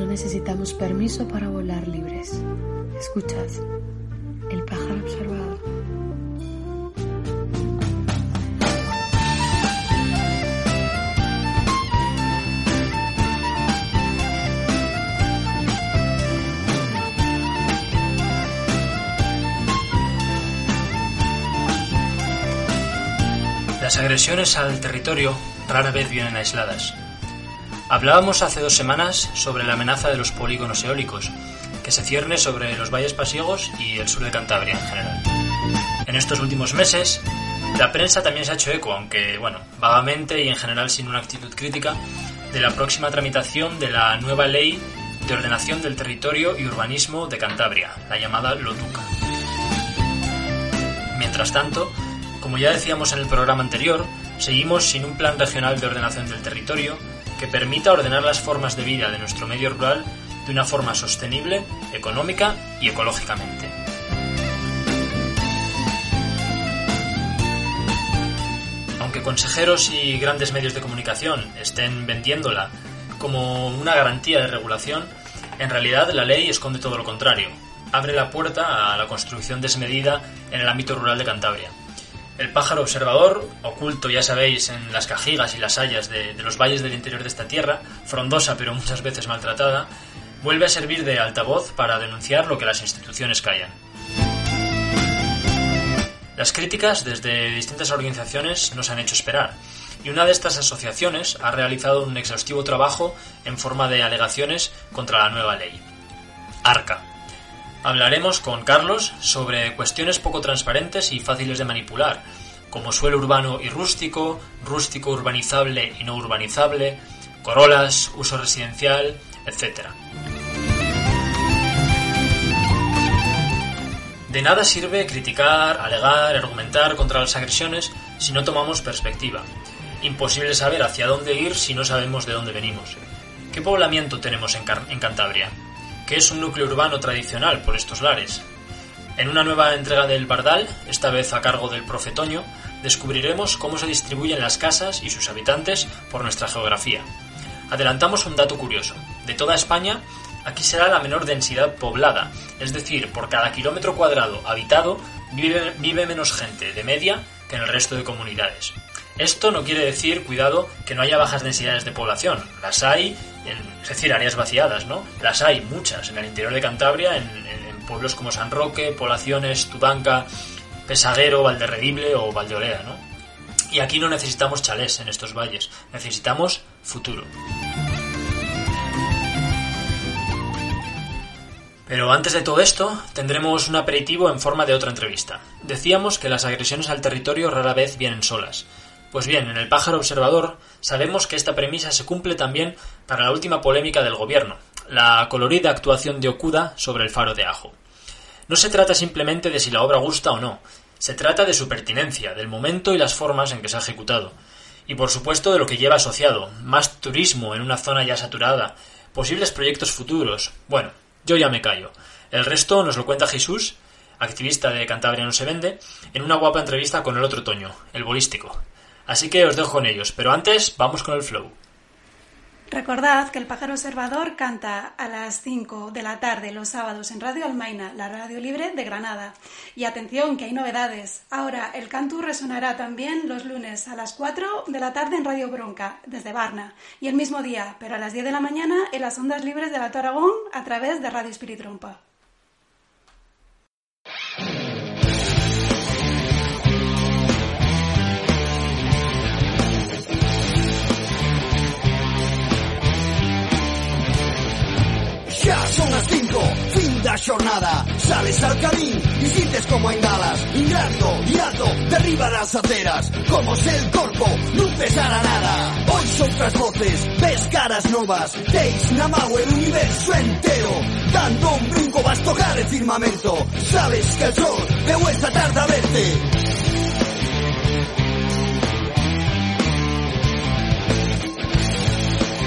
no necesitamos permiso para volar libres. Escuchad, el pájaro observador. Las agresiones al territorio rara vez vienen aisladas. Hablábamos hace 2 semanas sobre la amenaza de los polígonos eólicos, que se cierne sobre los valles pasiegos y el sur de Cantabria en general. En estos últimos meses, la prensa también se ha hecho eco, aunque, vagamente y en general sin una actitud crítica, de la próxima tramitación de la nueva ley de ordenación del territorio y urbanismo de Cantabria, la llamada LOTUCA. Mientras tanto, como ya decíamos en el programa anterior, seguimos sin un plan regional de ordenación del territorio que permita ordenar las formas de vida de nuestro medio rural de una forma sostenible, económica y ecológicamente. Aunque consejeros y grandes medios de comunicación estén vendiéndola como una garantía de regulación, en realidad la ley esconde todo lo contrario. Abre la puerta a la construcción desmedida en el ámbito rural de Cantabria. El pájaro observador, oculto, ya sabéis, en las cajigas y las hayas de los valles del interior de esta tierra, frondosa pero muchas veces maltratada, vuelve a servir de altavoz para denunciar lo que las instituciones callan. Las críticas desde distintas organizaciones nos han hecho esperar, y una de estas asociaciones ha realizado un exhaustivo trabajo en forma de alegaciones contra la nueva ley. ARCA. Hablaremos con Carlos sobre cuestiones poco transparentes y fáciles de manipular, como suelo urbano y rústico, rústico urbanizable y no urbanizable, corolas, uso residencial, etc. De nada sirve criticar, alegar, argumentar contra las agresiones si no tomamos perspectiva. Imposible saber hacia dónde ir si no sabemos de dónde venimos. ¿Qué poblamiento tenemos en Cantabria? ¿Qué es un núcleo urbano tradicional por estos lares? En una nueva entrega del Bardal, esta vez a cargo del Profe Toño, descubriremos cómo se distribuyen las casas y sus habitantes por nuestra geografía. Adelantamos un dato curioso. De toda España, aquí será la menor densidad poblada, es decir, por cada kilómetro cuadrado habitado vive menos gente de media que en el resto de comunidades. Esto no quiere decir, cuidado, que no haya bajas densidades de población. Las hay, es decir, áreas vaciadas, ¿no? Las hay muchas en el interior de Cantabria, en pueblos como San Roque, Poblaciones, Tudanca, Pesaguero, Valderredible o Valdeolea, ¿no? Y aquí no necesitamos chalés en estos valles, necesitamos futuro. Pero antes de todo esto, tendremos un aperitivo en forma de otra entrevista. Decíamos que las agresiones al territorio rara vez vienen solas. Pues bien, en el pájaro observador sabemos que esta premisa se cumple también para la última polémica del gobierno, la colorida actuación de Okuda sobre el faro de Ajo. No se trata simplemente de si la obra gusta o no, se trata de su pertinencia, del momento y las formas en que se ha ejecutado. Y por supuesto de lo que lleva asociado, más turismo en una zona ya saturada, posibles proyectos futuros. Bueno, yo ya me callo. El resto nos lo cuenta Jesús, activista de Cantabria no se vende, en una guapa entrevista con el otro Toño, el bolístico. Así que os dejo con ellos, pero antes vamos con el flow. Recordad que el pájaro observador canta a las 5 de la tarde los sábados en Radio Almaina, la radio libre de Granada. Y atención, que hay novedades. Ahora el cantu resonará también los lunes a las 4 de la tarde en Radio Bronca, desde Barna. Y el mismo día, pero a las 10 de la mañana, en las ondas libres de Alto Aragón, a través de Radio Espiritrompa. Xa son as 5, fin da xornada. Sales al camín e sintes como engalas. Ingrato, hiato, derriba das aceras. Como se el corpo non pesara nada. Ois outras voces, ves caras novas. Teis na mau el universo entero. Dando un brinco vas tocar el firmamento. Sabes que el sol veu esta tarde a verte.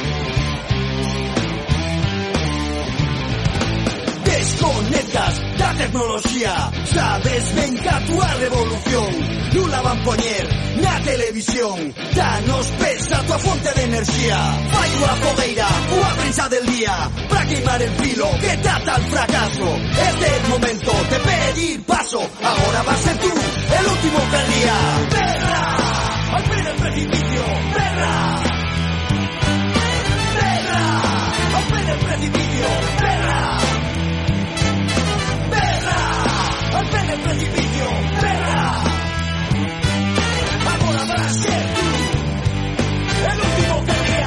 Desconectas da tecnoloxía. Sabes ben que a túa revolución non la van poñer na televisión. Danos pesa a túa fonte de enerxía. Fai unha fogueira, unha prensa del día, para queimar el filo que trata al fracaso. Este é el momento de pedir paso. Agora va a ser tú el último que ría. Perra, al pie del precipicio. Perra, perra, al pie del precipicio. Perra, perra, al pie del precipicio. Perra, agora va a ser tú el último que ría.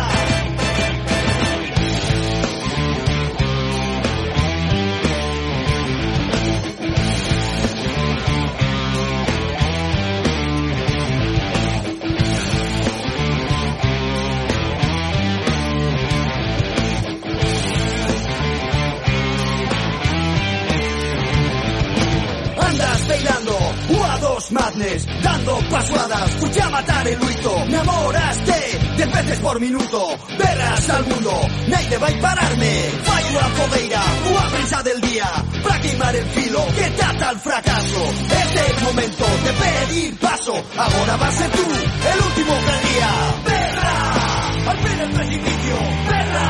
Andas bailando U2 Madness, dando pasuadas, fuiste a matar el luito. Namoraste 10 veces por minuto, berras al mundo, naide vai pararme. Fai unha fogueira, unha prensa del día, para queimar el filo que trata al fracaso. Este é el momento de pedir paso. Agora va a ser tú el último que ría. Perra, al pie del precipicio. Perra,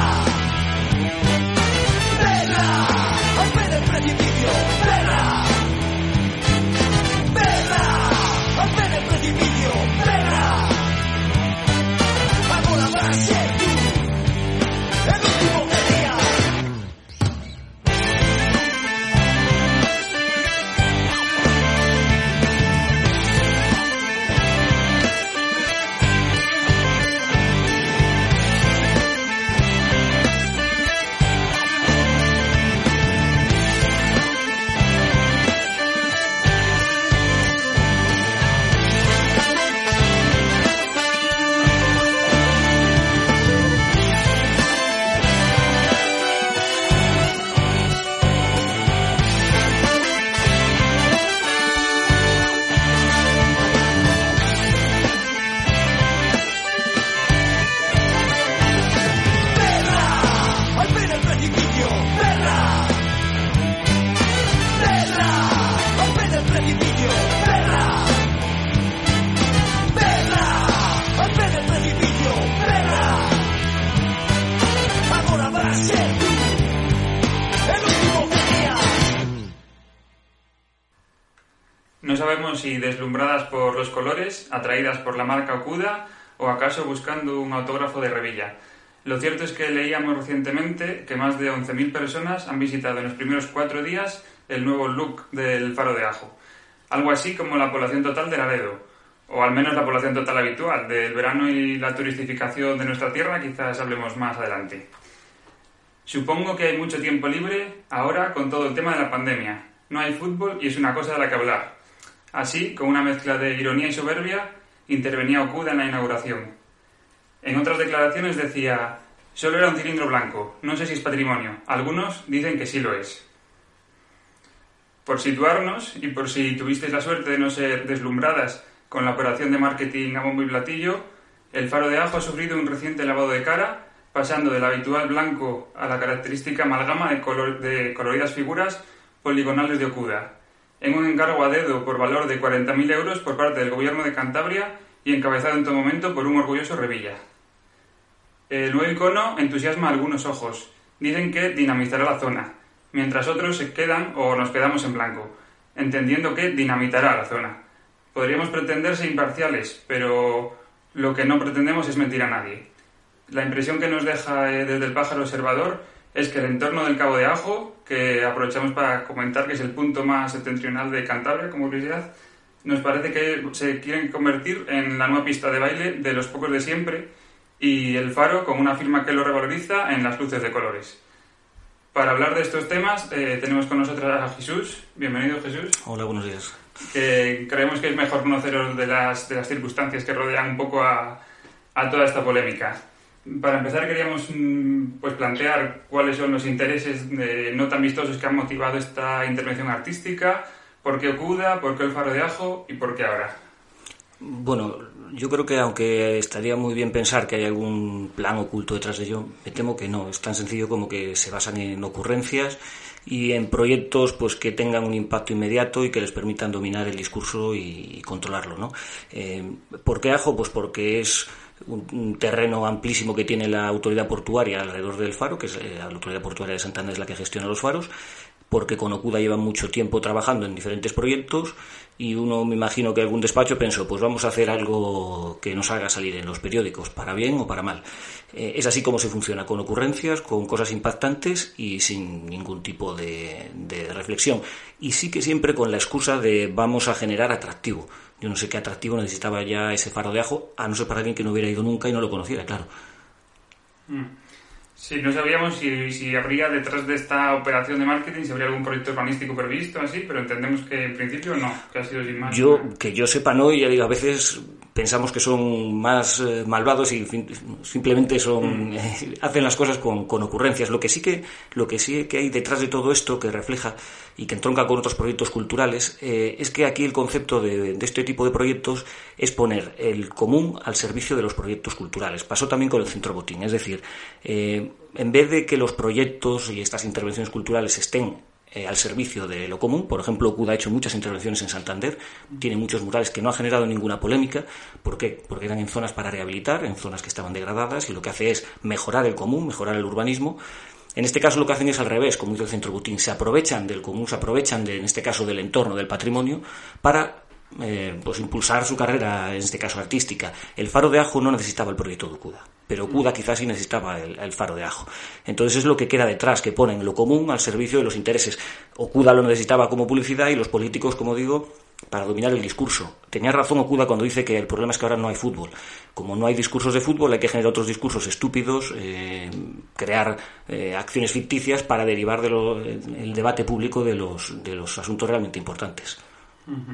perra, al pie del precipicio. Perra, al pie del precipicio. Perra, agora va a ser tú el último que ría. No sabemos si deslumbradas por los colores, atraídas por la marca Okuda o acaso buscando un autógrafo de Revilla. Lo cierto es que leíamos recientemente que más de 11.000 personas han visitado en los primeros 4 días el nuevo look del Faro de Ajo. Algo así como la población total de Laredo, o al menos la población total habitual. Del verano y la turistificación de nuestra tierra quizás hablemos más adelante. Supongo que hay mucho tiempo libre ahora con todo el tema de la pandemia. No hay fútbol y es una cosa de la que hablar. Así, con una mezcla de ironía y soberbia, intervenía Okuda en la inauguración. En otras declaraciones decía: solo era un cilindro blanco, no sé si es patrimonio, algunos dicen que sí lo es. Por situarnos, y por si tuvisteis la suerte de no ser deslumbradas con la operación de marketing a bombo y platillo, el Faro de Ajo ha sufrido un reciente lavado de cara, pasando del habitual blanco a la característica amalgama de coloridas figuras poligonales de Okuda, en un encargo a dedo por valor de 40.000 euros por parte del Gobierno de Cantabria y encabezado en todo momento por un orgulloso Revilla. El nuevo icono entusiasma a algunos ojos. Dicen que dinamizará la zona, mientras otros se quedan o nos quedamos en blanco, entendiendo que dinamitará la zona. Podríamos pretender ser imparciales, pero lo que no pretendemos es mentir a nadie. La impresión que nos deja desde el Pájaro Observador es que el entorno del Cabo de Ajo, que aprovechamos para comentar que es el punto más septentrional de Cantabria como curiosidad, nos parece que se quieren convertir en la nueva pista de baile de los pocos de siempre, y el Faro, con una firma que lo revaloriza, en las luces de colores. Para hablar de estos temas tenemos con nosotros a Jesús. Bienvenido, Jesús. Hola, buenos días. Que creemos que es mejor conoceros de las circunstancias que rodean un poco a toda esta polémica. Para empezar queríamos plantear cuáles son los intereses no tan vistosos que han motivado esta intervención artística, por qué Okuda, por qué el Faro de Ajo y por qué ahora. Bueno, yo creo que aunque estaría muy bien pensar que hay algún plan oculto detrás de ello, me temo que no. Es tan sencillo como que se basan en ocurrencias y en proyectos pues que tengan un impacto inmediato y que les permitan dominar el discurso y controlarlo, ¿no? ¿Por qué Ajo? Pues porque es un terreno amplísimo que tiene la autoridad portuaria alrededor del faro, que es la autoridad portuaria de Santander es la que gestiona los faros, porque con Okuda llevan mucho tiempo trabajando en diferentes proyectos y uno, me imagino que algún despacho pensó, pues vamos a hacer algo que nos haga salir en los periódicos, para bien o para mal. Es así como se funciona, con ocurrencias, con cosas impactantes y sin ningún tipo de reflexión. Y sí que siempre con la excusa de vamos a generar atractivo. Yo no sé qué atractivo necesitaba ya ese faro de Ajo, a no ser para alguien que no hubiera ido nunca y no lo conociera, claro. Sí, no sabíamos si habría detrás de esta operación de marketing, si habría algún proyecto urbanístico previsto, así, pero entendemos que en principio no, que ha sido sin más. Que yo sepa no, y ya digo, a veces pensamos que son más malvados y simplemente hacen las cosas con ocurrencias. Lo que sí que hay detrás de todo esto que refleja y que entronca con otros proyectos culturales es que aquí el concepto de este tipo de proyectos es poner el común al servicio de los proyectos culturales. Pasó también con el Centro Botín, es decir, en vez de que los proyectos y estas intervenciones culturales estén al servicio de lo común. Por ejemplo, Okuda ha hecho muchas intervenciones en Santander, tiene muchos murales que no ha generado ninguna polémica. ¿Por qué? Porque eran en zonas para rehabilitar, en zonas que estaban degradadas, y lo que hace es mejorar el común, mejorar el urbanismo. En este caso lo que hacen es al revés, como hizo el Centro Botín, se aprovechan del común, se aprovechan en este caso del entorno, del patrimonio, para pues impulsar su carrera, en este caso artística. El faro de Ajo no necesitaba el proyecto de Okuda, pero Okuda quizás sí necesitaba el faro de Ajo. Entonces es lo que queda detrás, que ponen lo común al servicio de los intereses. Okuda lo necesitaba como publicidad y los políticos, como digo, para dominar el discurso. Tenía razón Okuda cuando dice que el problema es que ahora no hay fútbol. Como no hay discursos de fútbol, hay que generar otros discursos estúpidos, crear acciones ficticias para derivar el debate público de los asuntos realmente importantes. Uh-huh.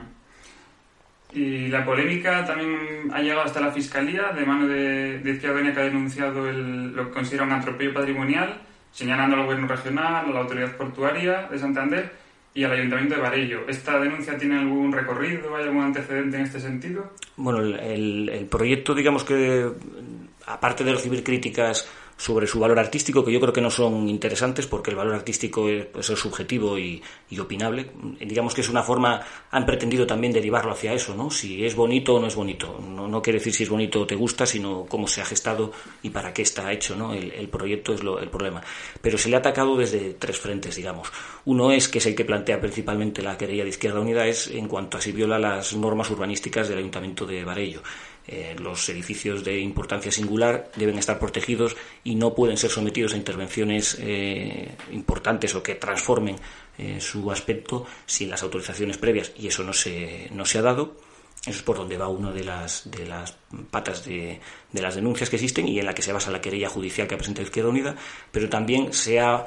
Y la polémica también ha llegado hasta la Fiscalía, de mano de Izquierda Unida, que ha denunciado lo que considera un atropello patrimonial, señalando al Gobierno regional, a la Autoridad Portuaria de Santander y al Ayuntamiento de Varello. ¿Esta denuncia tiene algún recorrido? ¿Hay algún antecedente en este sentido? Bueno, el proyecto, digamos que, aparte de recibir críticas sobre su valor artístico, que yo creo que no son interesantes, porque el valor artístico puede ser subjetivo y opinable. Digamos que es una forma, han pretendido también derivarlo hacia eso, ¿no? Si es bonito o no es bonito. No quiere decir si es bonito o te gusta, sino cómo se ha gestado y para qué está hecho, ¿no? El proyecto es el problema. Pero se le ha atacado desde tres frentes, digamos. Uno es, que es el que plantea principalmente la querella de Izquierda Unida, es en cuanto a si viola las normas urbanísticas del Ayuntamiento de Varello. Los edificios de importancia singular deben estar protegidos y no pueden ser sometidos a intervenciones importantes o que transformen su aspecto sin las autorizaciones previas, y eso no se ha dado. Eso es por donde va una de las patas de las denuncias que existen y en la que se basa la querella judicial que ha presentado Izquierda Unida, pero también se ha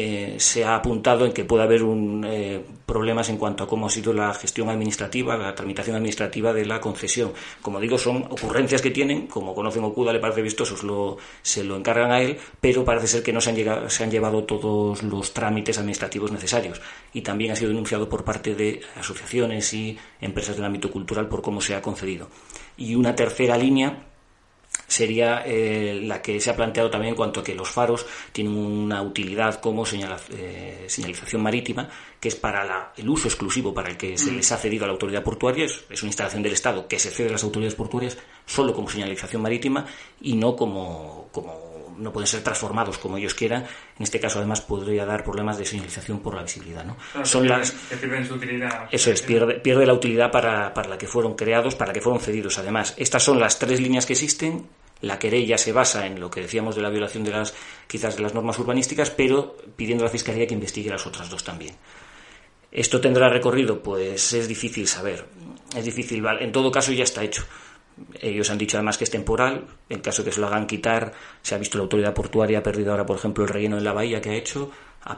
apuntado en que puede haber problemas en cuanto a cómo ha sido la gestión administrativa, la tramitación administrativa de la concesión. Como digo, son ocurrencias que tienen, como conocen Okuda, le parece vistoso, se lo encargan a él, pero parece ser que no se han llevado todos los trámites administrativos necesarios, y también ha sido denunciado por parte de asociaciones y empresas del ámbito cultural por cómo se ha concedido. Y una tercera línea sería la que se ha planteado también en cuanto a que los faros tienen una utilidad como señalización marítima, que es para el uso exclusivo para el que se les ha cedido a la autoridad portuaria. Es una instalación del Estado que se cede a las autoridades portuarias solo como señalización marítima y no como no pueden ser transformados como ellos quieran. En este caso, además, podría dar problemas de señalización por la visibilidad, ¿no? Claro, que pierden su utilidad. Eso es, pierde la utilidad para la que fueron creados, para la que fueron cedidos. Además, estas son las tres líneas que existen. La querella se basa en lo que decíamos de la violación de las normas urbanísticas, pero pidiendo a la Fiscalía que investigue las otras dos también. ¿Esto tendrá recorrido? Pues es difícil saber. Es difícil, ¿vale? En todo caso, ya está hecho. Ellos han dicho además que es temporal. En caso de que se lo hagan quitar, se ha visto la autoridad portuaria ha perdido ahora, por ejemplo, el relleno en la bahía que ha hecho,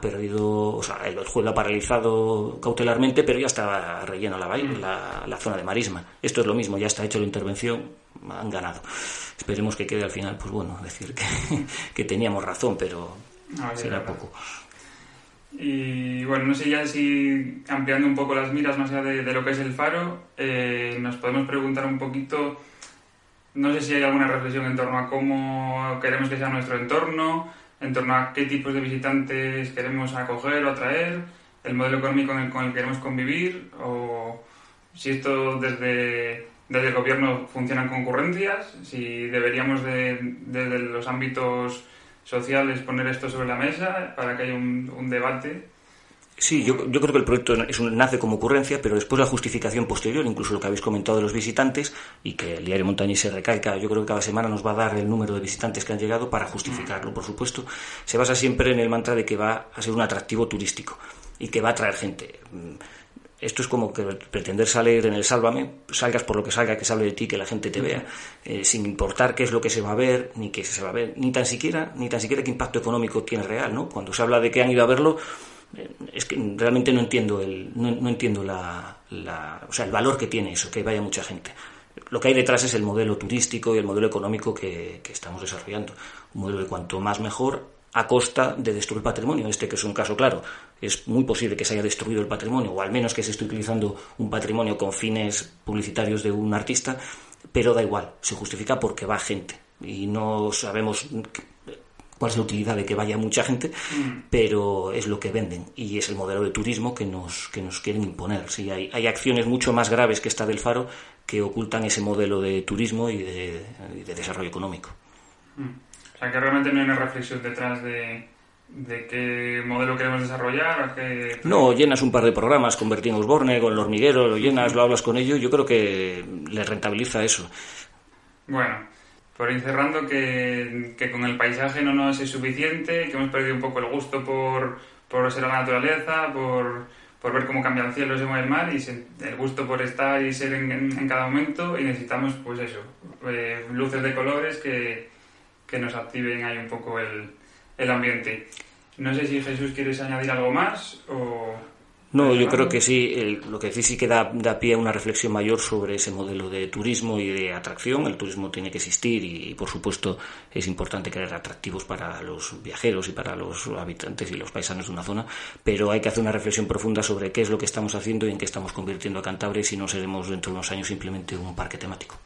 el juez lo ha paralizado cautelarmente, pero ya estaba relleno la bahía, la zona de marisma. Esto es lo mismo, ya está hecho la intervención, han ganado. Esperemos que quede al final, pues bueno, decir que teníamos razón, pero será poco. Y bueno, no sé ya si ampliando un poco las miras más allá de lo que es el faro, nos podemos preguntar un poquito, no sé si hay alguna reflexión en torno a cómo queremos que sea nuestro entorno, en torno a qué tipos de visitantes queremos acoger o atraer, el modelo económico con el que queremos convivir, o si esto desde el gobierno funcionan concurrencias, si deberíamos desde los ámbitos sociales poner esto sobre la mesa para que haya un debate. Sí, yo creo que el proyecto nace como ocurrencia, pero después la justificación posterior, incluso lo que habéis comentado de los visitantes, y que el diario Montañés se recalca, yo creo que cada semana nos va a dar el número de visitantes que han llegado para justificarlo, por supuesto, se basa siempre en el mantra de que va a ser un atractivo turístico y que va a atraer gente. Esto es como que pretender salir en el Sálvame, salgas por lo que salga, que se hable de ti, que la gente te vea, sin importar qué es lo que se va a ver, ni qué se va a ver, ni tan siquiera qué impacto económico tiene real, ¿no? Cuando se habla de que han ido a verlo, es que realmente no entiendo el valor que tiene eso, que vaya mucha gente. Lo que hay detrás es el modelo turístico y el modelo económico que estamos desarrollando. Un modelo de cuanto más mejor, a costa de destruir patrimonio. Que es un caso claro. Es muy posible que se haya destruido el patrimonio, o al menos que se esté utilizando un patrimonio con fines publicitarios de un artista, pero da igual, se justifica porque va gente. Y no sabemos cuál es la utilidad de que vaya mucha gente, pero es lo que venden y es el modelo de turismo que nos quieren imponer. Sí, hay acciones mucho más graves que esta del Faro que ocultan ese modelo de turismo y de desarrollo económico. O sea, que realmente no hay una reflexión detrás de qué modelo queremos desarrollar. No, llenas un par de programas con Bertín Osborne, con El Hormiguero, lo llenas, lo hablas con ellos, yo creo que les rentabiliza eso. Bueno, por ir cerrando, que con el paisaje no nos es suficiente, que hemos perdido un poco el gusto por observar la naturaleza, por ver cómo cambia el cielo, se mueve el mar, y el gusto por estar y ser en cada momento, y necesitamos, pues eso, luces de colores que nos activen ahí un poco el ambiente. No sé si Jesús quieres añadir algo más o... No, yo creo que sí, lo que sí que da pie a una reflexión mayor sobre ese modelo de turismo y de atracción. El turismo tiene que existir y por supuesto es importante crear atractivos para los viajeros y para los habitantes y los paisanos de una zona, pero hay que hacer una reflexión profunda sobre qué es lo que estamos haciendo y en qué estamos convirtiendo a Cantabria, y si no seremos dentro de unos años simplemente un parque temático.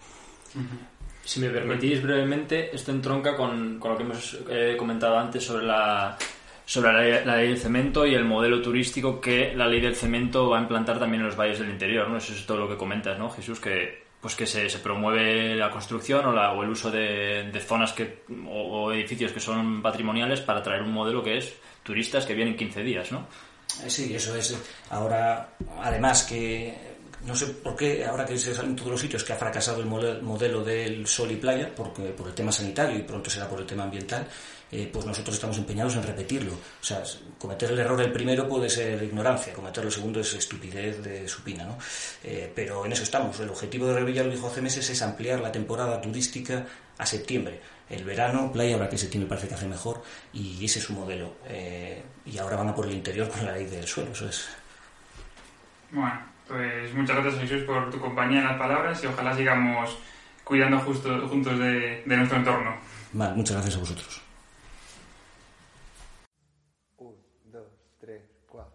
Si me permitís brevemente, esto entronca con lo que hemos comentado antes sobre la ley del cemento y el modelo turístico que la ley del cemento va a implantar también en los valles del interior, ¿no? Eso es todo lo que comentas, ¿no, Jesús? Que se promueve la construcción o el uso de zonas o edificios que son patrimoniales para traer un modelo que es turistas que vienen 15 días, ¿no? Sí, eso es. Ahora, además que... No sé por qué, ahora que se salen todos los sitios, que ha fracasado el modelo del sol y playa por el tema sanitario y pronto será por el tema ambiental, pues nosotros estamos empeñados en repetirlo. O sea, cometer el error el primero puede ser ignorancia, cometer el segundo es estupidez de supina, ¿no? Pero en eso estamos. El objetivo de Revilla, lo dijo hace meses, es ampliar la temporada turística a septiembre. El verano, playa, ahora que septiembre parece que hace mejor, y ese es su modelo. Y ahora van a por el interior con la ley del suelo, eso es. Bueno, pues muchas gracias, Jesús, por tu compañía en las palabras, y ojalá sigamos cuidando juntos de nuestro entorno. Vale, muchas gracias a vosotros. 1, 2, 3, 4.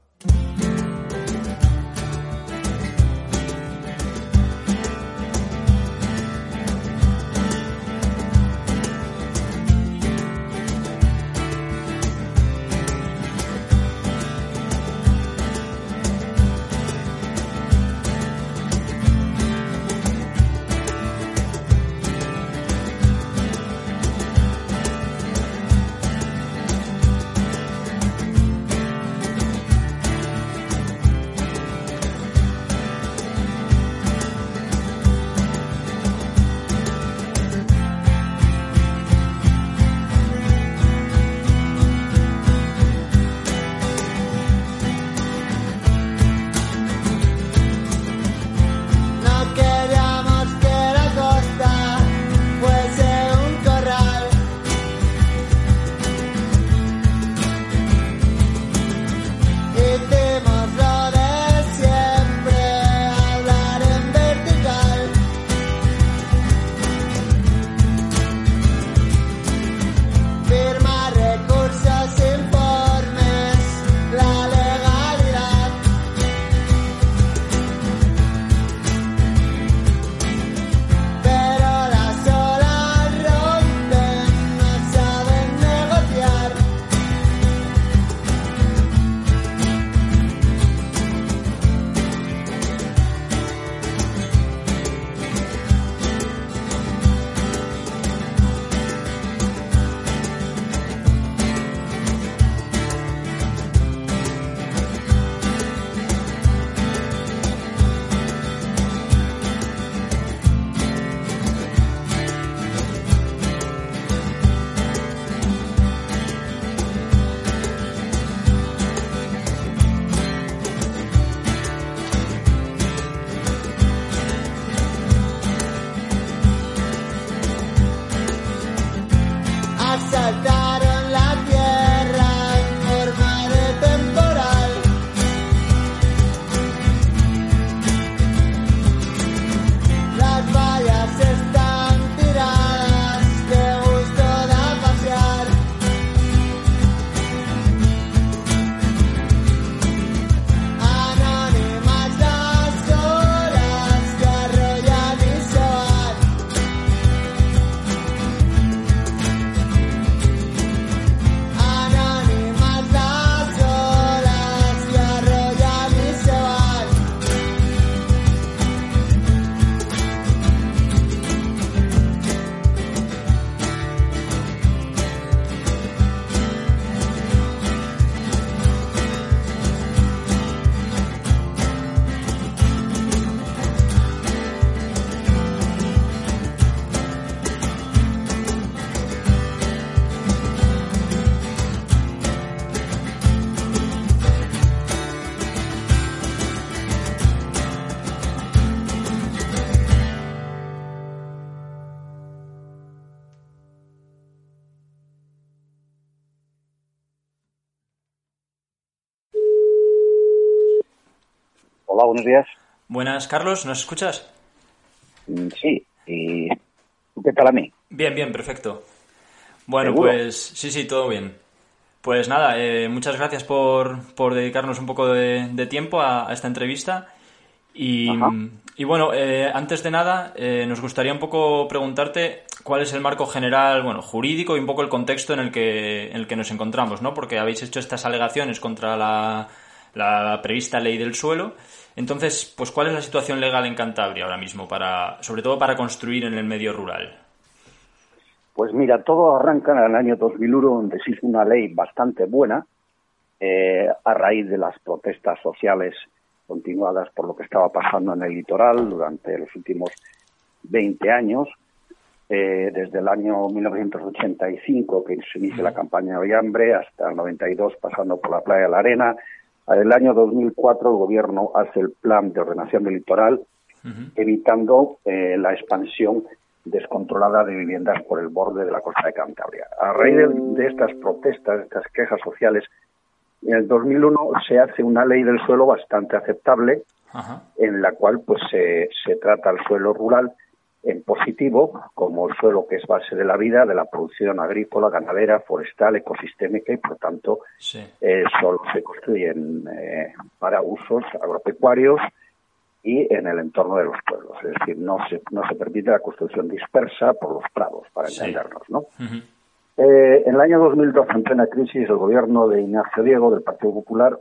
Hola, buenos días. Buenas, Carlos, ¿nos escuchas? Sí, ¿y tú qué tal a mí? Bien, perfecto. Bueno, ¿Seguro? pues sí, todo bien. Pues nada, muchas gracias por dedicarnos un poco de tiempo a esta entrevista. Y bueno, antes de nada, nos gustaría un poco preguntarte cuál es el marco general, bueno, jurídico y un poco el contexto en el que nos encontramos, ¿no? Porque habéis hecho estas alegaciones contra la prevista ley del suelo. Entonces, pues, ¿cuál es la situación legal en Cantabria ahora mismo, sobre todo para construir en el medio rural? Pues mira, todo arranca en el año 2001, donde se hizo una ley bastante buena, a raíz de las protestas sociales continuadas por lo que estaba pasando en el litoral durante los últimos 20 años, desde el año 1985, que se inicia la campaña de hambre, hasta el 92, pasando por la playa de la Arena. En el año 2004 el gobierno hace el plan de ordenación del litoral, evitando la expansión descontrolada de viviendas por el borde de la costa de Cantabria. A raíz de estas protestas, de estas quejas sociales, en el 2001 se hace una ley del suelo bastante aceptable, en la cual pues se trata el suelo rural en positivo, como el suelo que es base de la vida, de la producción agrícola, ganadera, forestal, ecosistémica, y por tanto solo se construyen para usos agropecuarios y en el entorno de los pueblos. Es decir, no se permite la construcción dispersa por los prados, para entendernos, ¿no? En el año 2012, en plena crisis, el gobierno de Ignacio Diego, del Partido Popular,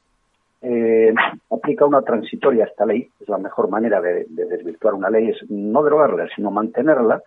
aplica una transitoria a esta ley. Es la mejor manera de desvirtuar una ley, es no derogarla, sino mantenerla,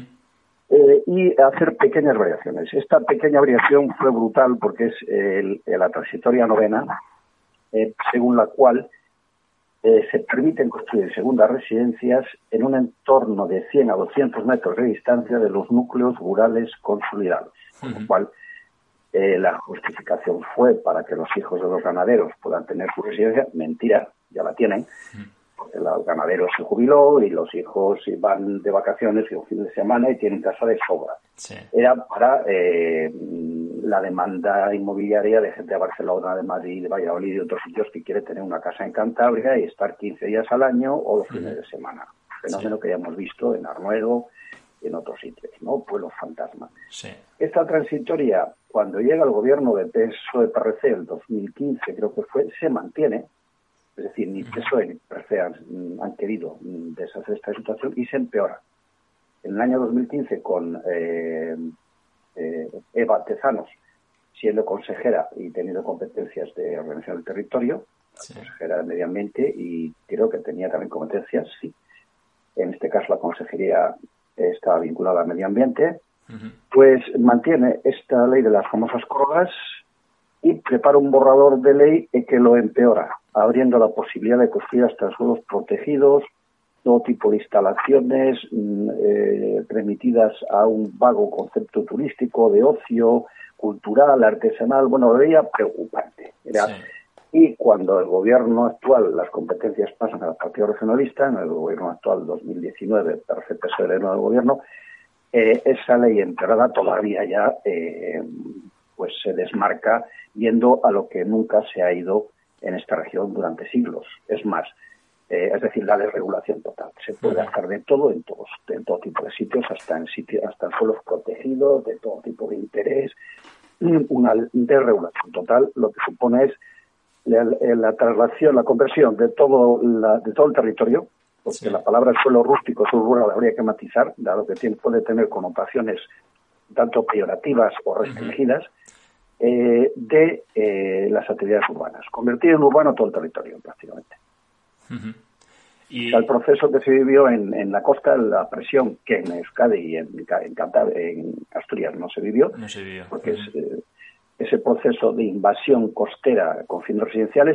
y hacer pequeñas variaciones. Esta pequeña variación fue brutal porque es la transitoria novena, según la cual se permiten construir segundas residencias en un entorno de 100 a 200 metros de distancia de los núcleos rurales consolidados, con lo cual la justificación fue para que los hijos de los ganaderos puedan tener su residencia. Mentira, ya la tienen, porque el ganadero se jubiló y los hijos van de vacaciones y un fin de semana y tienen casa de sobra. Era para la demanda inmobiliaria de gente de Barcelona, de Madrid, de Valladolid y de otros sitios que quiere tener una casa en Cantabria y estar 15 días al año o los fines de semana. Fenómeno que ya hemos visto en Arnuedo y en otros sitios, ¿no? Pueblos fantasma. Esta transitoria, cuando llega el gobierno de PSOE-PRC, el 2015 creo que fue, se mantiene. Es decir, ni PSOE ni PRC han querido deshacer esta situación y se empeora. En el año 2015, con Eva Tezanos siendo consejera y teniendo competencias de ordenación del territorio, consejera de Medio Ambiente, y creo que tenía también competencias, en este caso la consejería estaba vinculada al Medio Ambiente, pues mantiene esta ley de las famosas corgas y prepara un borrador de ley que lo empeora, abriendo la posibilidad de construir hasta suelos protegidos, todo tipo de instalaciones remitidas a un vago concepto turístico, de ocio, cultural, artesanal. Bueno, lo veía preocupante. Y cuando el gobierno actual, las competencias pasan al Partido Regionalista, en el gobierno actual 2019, perfecto sereno del gobierno, esa ley empeorada todavía ya pues se desmarca yendo a lo que nunca se ha ido en esta región durante siglos. Es más, es decir, la desregulación total. Se puede hacer de todo en todo tipo de sitios, hasta en suelos protegidos, de todo tipo de interés. Una desregulación total, lo que supone es la traslación, la conversión de todo el territorio, porque la palabra suelo rústico, suelo rural, habría que matizar, dado que puede tener connotaciones tanto peyorativas o restringidas, de las actividades urbanas. Convertir en urbano todo el territorio, prácticamente. O sea, el proceso que se vivió en la costa, la presión que en Euskadi y en Asturias no se vivió, porque ese proceso de invasión costera con fines residenciales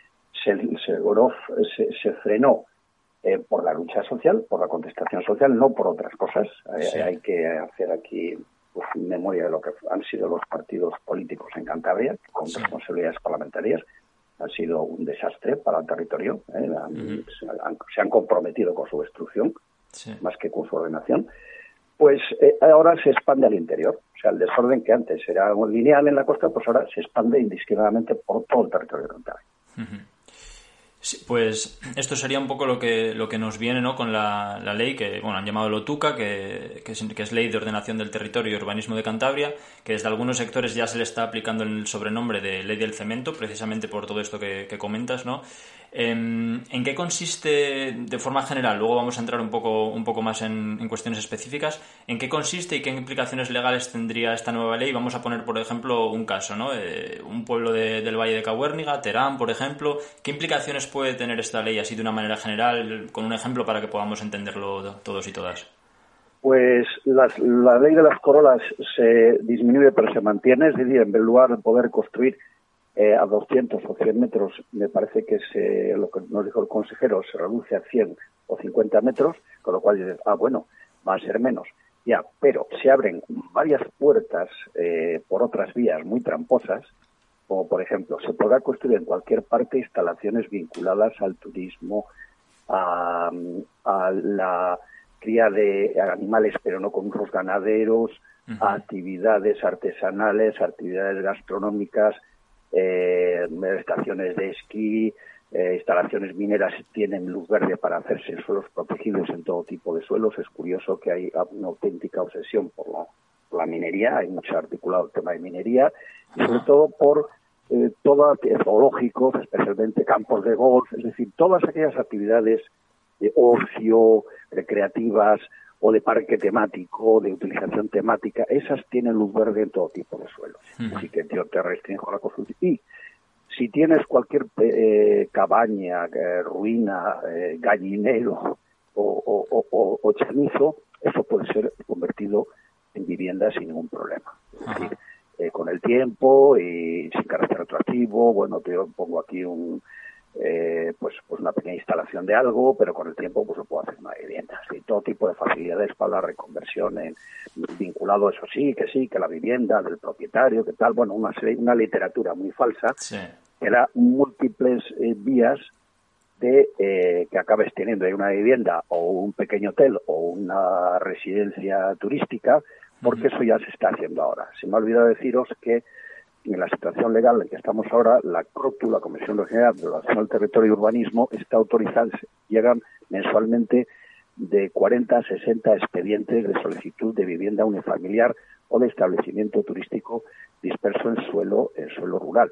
se frenó por la lucha social, por la contestación social, no por otras cosas. Hay que hacer aquí memoria de lo que han sido los partidos políticos en Cantabria, con responsabilidades parlamentarias. Ha sido un desastre para el territorio. Se han comprometido con su destrucción, más que con su ordenación. Pues ahora se expande al interior. O sea, el desorden que antes era lineal en la costa, pues ahora se expande indiscriminadamente por todo el territorio de Cantabria. Sí, pues esto sería un poco lo que nos viene, ¿no?, con la ley que han llamado LOTUCA, que es Ley de Ordenación del Territorio y Urbanismo de Cantabria, que desde algunos sectores ya se le está aplicando el sobrenombre de Ley del Cemento, precisamente por todo esto que comentas, ¿no? ¿En qué consiste de forma general? Luego vamos a entrar un poco más en cuestiones específicas. ¿En qué consiste y qué implicaciones legales tendría esta nueva ley? Vamos a poner, por ejemplo, un caso, ¿no? Un pueblo del Valle de Cahuérniga, Terán, por ejemplo. ¿Qué implicaciones puede tener esta ley así de una manera general, con un ejemplo para que podamos entenderlo todos y todas? Pues la ley de las corolas se disminuye pero se mantiene, es decir, en lugar de poder construir a 200 o 100 metros, me parece que lo que nos dijo el consejero, se reduce a 100 o 50 metros, con lo cual dices, bueno, va a ser menos. Ya, pero se abren varias puertas por otras vías muy tramposas, como por ejemplo, se podrá construir en cualquier parte instalaciones vinculadas al turismo, a la cría de animales, pero no con usos ganaderos, a actividades artesanales, actividades gastronómicas, estaciones de esquí, instalaciones mineras tienen luz verde para hacerse en suelos protegidos en todo tipo de suelos. Es curioso que hay una auténtica obsesión por la minería, hay mucho articulado el tema de minería, y sobre todo por todo zoológicos, especialmente campos de golf, es decir, todas aquellas actividades de ocio, recreativas o de parque temático, de utilización temática, esas tienen luz verde en todo tipo de suelos. Así que yo te restringo la construcción. Y si tienes cualquier cabaña, ruina, gallinero o chamizo, eso puede ser convertido en vivienda sin ningún problema. Es decir, con el tiempo y sin carácter retroactivo, yo pongo aquí pues una pequeña instalación de algo, pero con el tiempo pues se puede hacer una vivienda. Sí, todo tipo de facilidades para la reconversión, vinculado eso sí, que la vivienda del propietario, que tal, una literatura muy falsa, que da múltiples vías de que acabes teniendo ahí una vivienda o un pequeño hotel o una residencia turística, porque eso ya se está haciendo ahora. Se me ha olvidado deciros que en la situación legal en que estamos ahora, la CROTU, la Comisión Regional de Ordenación del Territorio y Urbanismo, está autorizada, llegan mensualmente de 40 a 60 expedientes de solicitud de vivienda unifamiliar o de establecimiento turístico disperso en suelo rural.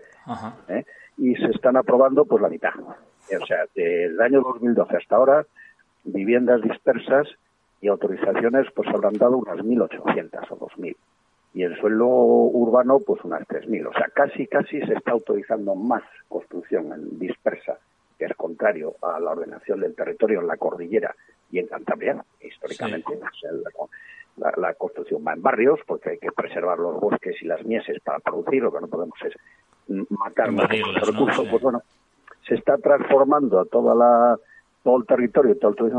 Y se están aprobando pues la mitad. O sea, del año 2012 hasta ahora, viviendas dispersas y autorizaciones pues habrán dado unas 1.800 o 2.000. Y el suelo urbano, pues unas 3.000. O sea, casi se está autorizando más construcción dispersa, que es contrario a la ordenación del territorio en la cordillera y en Cantabria, históricamente. Sí. O sea, la construcción va en barrios, porque hay que preservar los bosques y las mieses para producir. Lo que no podemos es matar los recursos. Sí. Pues se está transformando todo el territorio,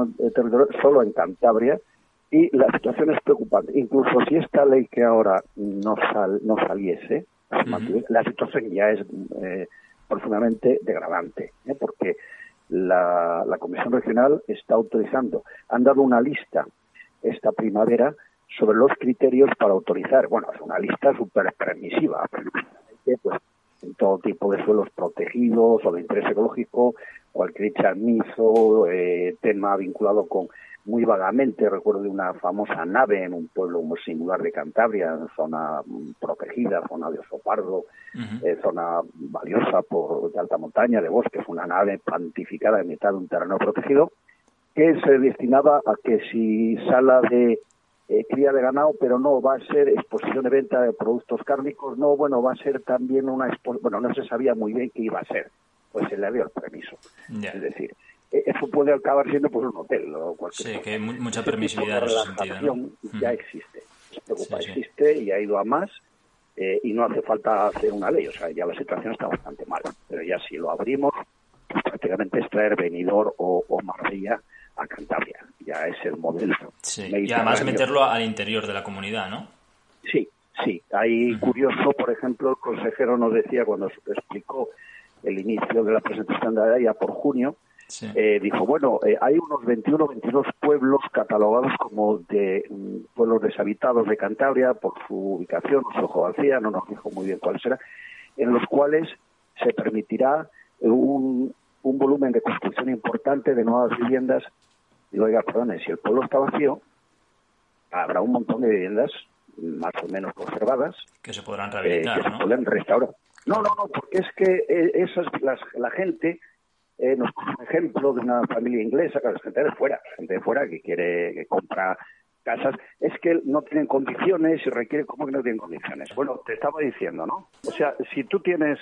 solo en Cantabria. Y la situación es preocupante. Incluso si esta ley que ahora no saliese, la situación ya es profundamente degradante, porque la Comisión Regional está autorizando, han dado una lista esta primavera sobre los criterios para autorizar. Es una lista súper permisiva, pues en todo tipo de suelos protegidos o de interés ecológico, cualquier chamizo, tema vinculado con, muy vagamente, recuerdo de una famosa nave en un pueblo muy singular de Cantabria, en zona protegida, zona de oso pardo, zona valiosa de alta montaña, de bosques, una nave plantificada en mitad de un terreno protegido, que se destinaba a que si sala de cría de ganado, pero no va a ser exposición de venta de productos cárnicos, va a ser también una exposición, no se sabía muy bien qué iba a ser, pues se le dio el permiso. Yeah. Es decir, eso puede acabar siendo pues un hotel o cualquier cosa. Que hay mucha permisividad en ese sentido, ¿no? Ya existe, existe y ha ido a más, y no hace falta hacer una ley. O sea, ya la situación está bastante mala, pero ya si lo abrimos, pues prácticamente es traer Benidorm o Marbella a Cantabria. Ya es el modelo. Sí. Y además meterlo al interior de la comunidad, ¿no? Sí. Ahí curioso, por ejemplo, el consejero nos decía cuando explicó el inicio de la presentación de la ley por junio, dijo, hay unos 21 o 22 pueblos catalogados como de pueblos deshabitados de Cantabria por su ubicación, su geografía, no nos dijo muy bien cuál será, en los cuales se permitirá un volumen de construcción importante de nuevas viviendas. Digo, oiga, perdone, si el pueblo está vacío, habrá un montón de viviendas más o menos conservadas que se podrán rehabilitar, que ¿no? se pueden restaurar. No, porque es que la gente nos pone un ejemplo de una familia inglesa, claro, es gente de fuera que compra casas, es que no tienen condiciones y requiere, ¿cómo que no tienen condiciones? Bueno, te estaba diciendo, ¿no? O sea, si tú tienes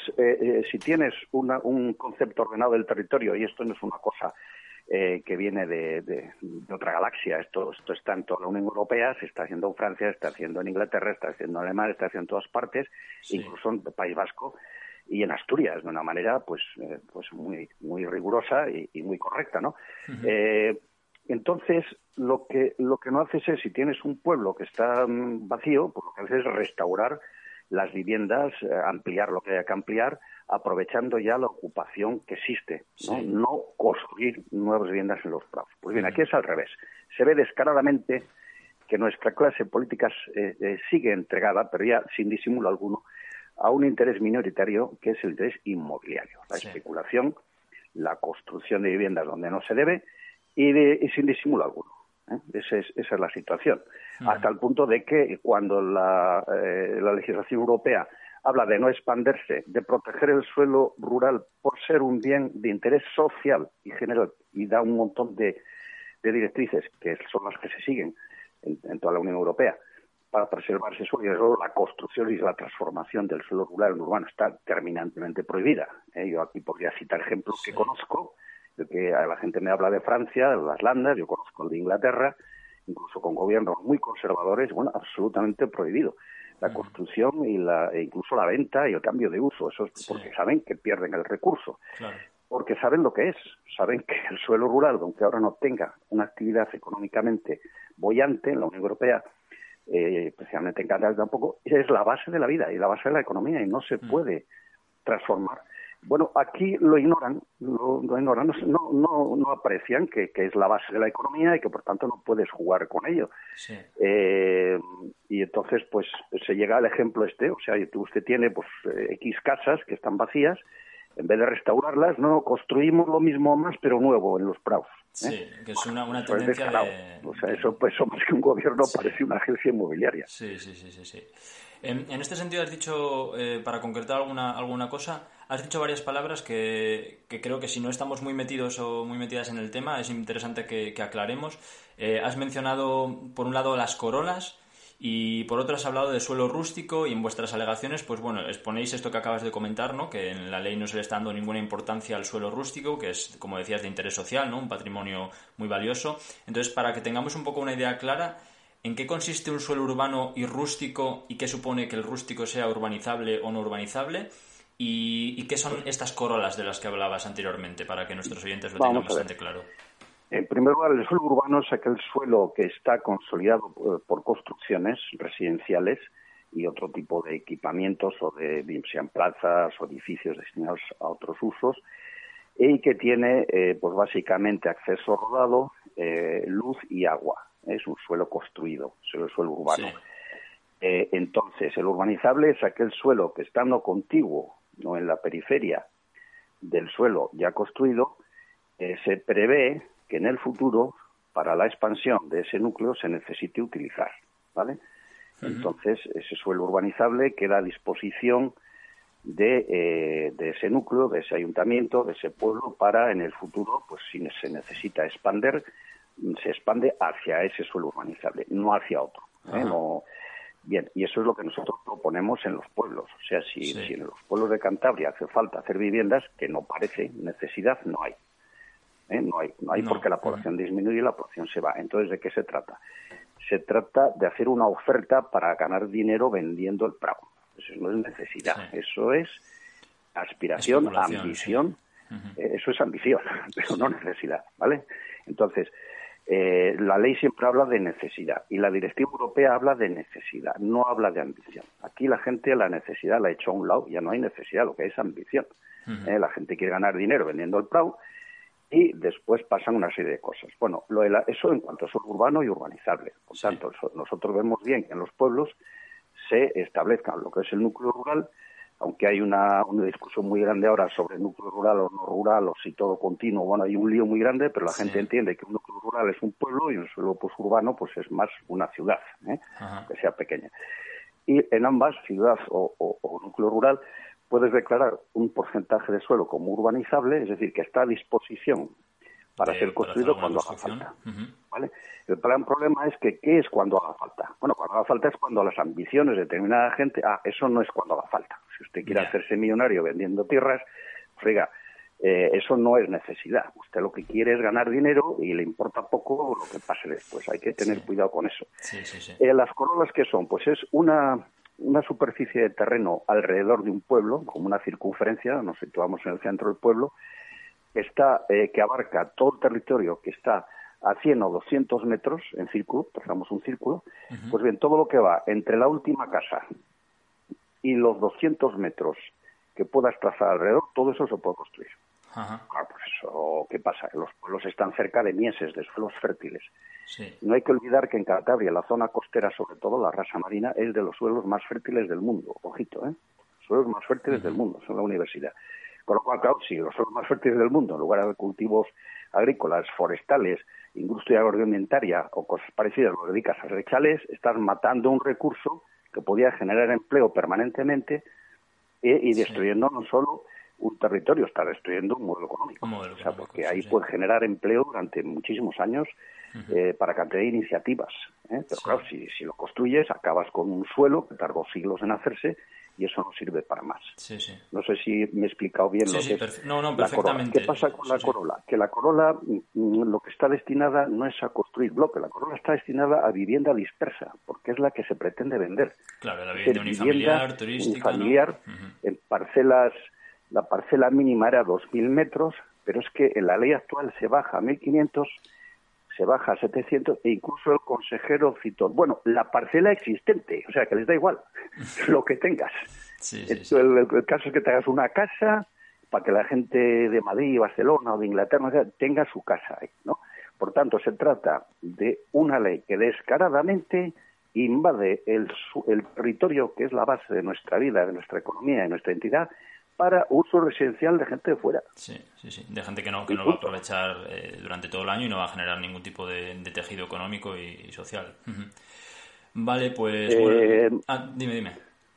un concepto ordenado del territorio, y esto no es una cosa que viene de otra galaxia, esto está en toda la Unión Europea, se está haciendo en Francia, se está haciendo en Inglaterra, está haciendo en Alemania, está haciendo en todas partes, incluso en el País Vasco y en Asturias, de una manera pues muy rigurosa y muy correcta, ¿no? Uh-huh. Entonces, lo que no haces es, si tienes un pueblo que está vacío, pues lo que haces es restaurar las viviendas, ampliar lo que haya que ampliar, aprovechando ya la ocupación que existe, ¿no? No construir nuevas viviendas en los prados. Pues bien, aquí es al revés. Se ve descaradamente que nuestra clase política sigue entregada, pero ya sin disimulo alguno, a un interés minoritario que es el interés inmobiliario, la especulación, la construcción de viviendas donde no se debe y sin disimulo alguno. Esa es la situación. Hasta el punto de que cuando la legislación europea habla de no expandirse, de proteger el suelo rural por ser un bien de interés social y general, y da un montón de directrices que son las que se siguen en toda la Unión Europea para preservar ese suelo, y luego la construcción y la transformación del suelo rural en urbano está terminantemente prohibida. Yo aquí podría citar ejemplos que conozco, de que la gente me habla de Francia, de las Landas, yo conozco el de Inglaterra, incluso con gobiernos muy conservadores, bueno, absolutamente prohibido. La construcción e incluso la venta y el cambio de uso, eso es porque saben que pierden el recurso. Claro. Porque saben lo que es, saben que el suelo rural, aunque ahora no tenga una actividad económicamente boyante en la Unión Europea, especialmente en Canadá tampoco, es la base de la vida y la base de la economía y no se puede transformar. Bueno, aquí lo ignoran, no aprecian que es la base de la economía y que por tanto no puedes jugar con ello. Sí. Y entonces pues se llega al ejemplo o sea, usted tiene pues X casas que están vacías, en vez de restaurarlas, no, construimos lo mismo más pero nuevo en los prados. Sí, que es una tendencia de... O sea, eso más que un gobierno parece una agencia inmobiliaria. Sí. En este sentido has dicho, para concretar alguna cosa, has dicho varias palabras que creo que si no estamos muy metidos o muy metidas en el tema es interesante que aclaremos. Has mencionado, por un lado, las corolas y por otro has hablado de suelo rústico y en vuestras alegaciones, pues bueno, exponéis esto que acabas de comentar, ¿no? Que en la ley no se le está dando ninguna importancia al suelo rústico, que es, como decías, de interés social, ¿no? Un patrimonio muy valioso. Entonces, para que tengamos un poco una idea clara, ¿en qué consiste un suelo urbano y rústico y qué supone que el rústico sea urbanizable o no urbanizable? ¿Y qué son estas corolas de las que hablabas anteriormente, para que nuestros oyentes lo tengan bastante claro? En primer lugar, el suelo urbano es aquel suelo que está consolidado por construcciones residenciales y otro tipo de equipamientos, o sean plazas o edificios destinados a otros usos, y que tiene pues básicamente acceso rodado, luz y agua. Es un suelo construido, es el suelo urbano. Sí. Entonces, el urbanizable es aquel suelo que, estando contiguo, no en la periferia del suelo ya construido, se prevé que en el futuro, para la expansión de ese núcleo, se necesite utilizar, ¿vale? Uh-huh. Entonces, ese suelo urbanizable queda a disposición de ese núcleo, de ese ayuntamiento, de ese pueblo, para en el futuro, pues si se necesita expandir, se expande hacia ese suelo urbanizable, no hacia otro. No. Bien, y eso es lo que nosotros proponemos en los pueblos. O sea, si en los pueblos de Cantabria hace falta hacer viviendas, que no parece necesidad, no hay. No hay porque la población disminuye y la población se va. Entonces, ¿de qué se trata? Se trata de hacer una oferta para ganar dinero vendiendo el prado. Eso no es necesidad, eso es aspiración, ambición. Sí. Uh-huh. Eso es ambición, pero no necesidad, ¿vale? Entonces, la ley siempre habla de necesidad y la directiva europea habla de necesidad, no habla de ambición. Aquí la gente la necesidad la ha hecho a un lado, ya no hay necesidad, lo que hay es ambición. Uh-huh. La gente quiere ganar dinero vendiendo el prado y después pasan una serie de cosas. Bueno, eso en cuanto a suelo urbano y urbanizable. Por tanto, nosotros vemos bien que en los pueblos se establezcan lo que es el núcleo rural, aunque hay una discusión muy grande ahora sobre núcleo rural o no rural, o si todo continuo, bueno, hay un lío muy grande, pero la gente entiende que un núcleo rural es un pueblo y un suelo pues, urbano pues es más una ciudad, que sea pequeña. Y en ambas, ciudad o núcleo rural, puedes declarar un porcentaje de suelo como urbanizable, es decir, que está a disposición para ser construido cuando haga falta. ¿Vale? El gran problema es que, ¿qué es cuando haga falta? Bueno, cuando haga falta es cuando las ambiciones de determinada gente, eso no es cuando haga falta. Si usted quiere hacerse millonario vendiendo tierras, oiga, eso no es necesidad. Usted lo que quiere es ganar dinero y le importa poco lo que pase después. Hay que tener cuidado con eso. Las corolas, ¿qué son? Pues es una superficie de terreno alrededor de un pueblo, como una circunferencia, nos situamos en el centro del pueblo, que abarca todo el territorio que está a 100 o 200 metros en círculo, trazamos un círculo, pues bien, todo lo que va entre la última casa y los 200 metros que puedas trazar alrededor, todo eso se puede construir. Claro, pues eso, ¿qué pasa? Los pueblos están cerca de mieses, de suelos fértiles. No hay que olvidar que en Cantabria, la zona costera, sobre todo la rasa marina, es de los suelos más fértiles del mundo. Ojito, suelos más fértiles del mundo, son la universidad. Con lo cual, claro, si los suelos más fértiles del mundo, en lugar de cultivos agrícolas, forestales, industria agroalimentaria o cosas parecidas, lo dedicas a hacer chalés, estás matando un recurso que podía generar empleo permanentemente y destruyendo no solo un territorio, está destruyendo un modelo económico. Porque ahí puede generar empleo durante muchísimos años para cantidad de iniciativas. Pero claro, si lo construyes, acabas con un suelo que tardó siglos en hacerse y eso no sirve para más. No sé si me he explicado bien lo que es perfectamente. ¿Qué pasa con la corola? Que la corola lo que está destinada no es a construir bloques, la corola está destinada a vivienda dispersa, porque es la que se pretende vender. Claro, la vivienda unifamiliar, turística. Unifamiliar, en parcelas, la parcela mínima era 2.000 metros, pero es que en la ley actual se baja a 1.500, se baja a 700 e incluso el consejero citó, bueno, la parcela existente, o sea, que les da igual lo que tengas. El caso es que te hagas una casa para que la gente de Madrid, Barcelona o de Inglaterra tenga su casa ahí, ¿no? Por tanto, se trata de una ley que descaradamente invade el territorio que es la base de nuestra vida, de nuestra economía, de nuestra entidad, para uso residencial de gente de fuera. De gente que no va a aprovechar durante todo el año y no va a generar ningún tipo de tejido económico y social. Vale, pues... dime.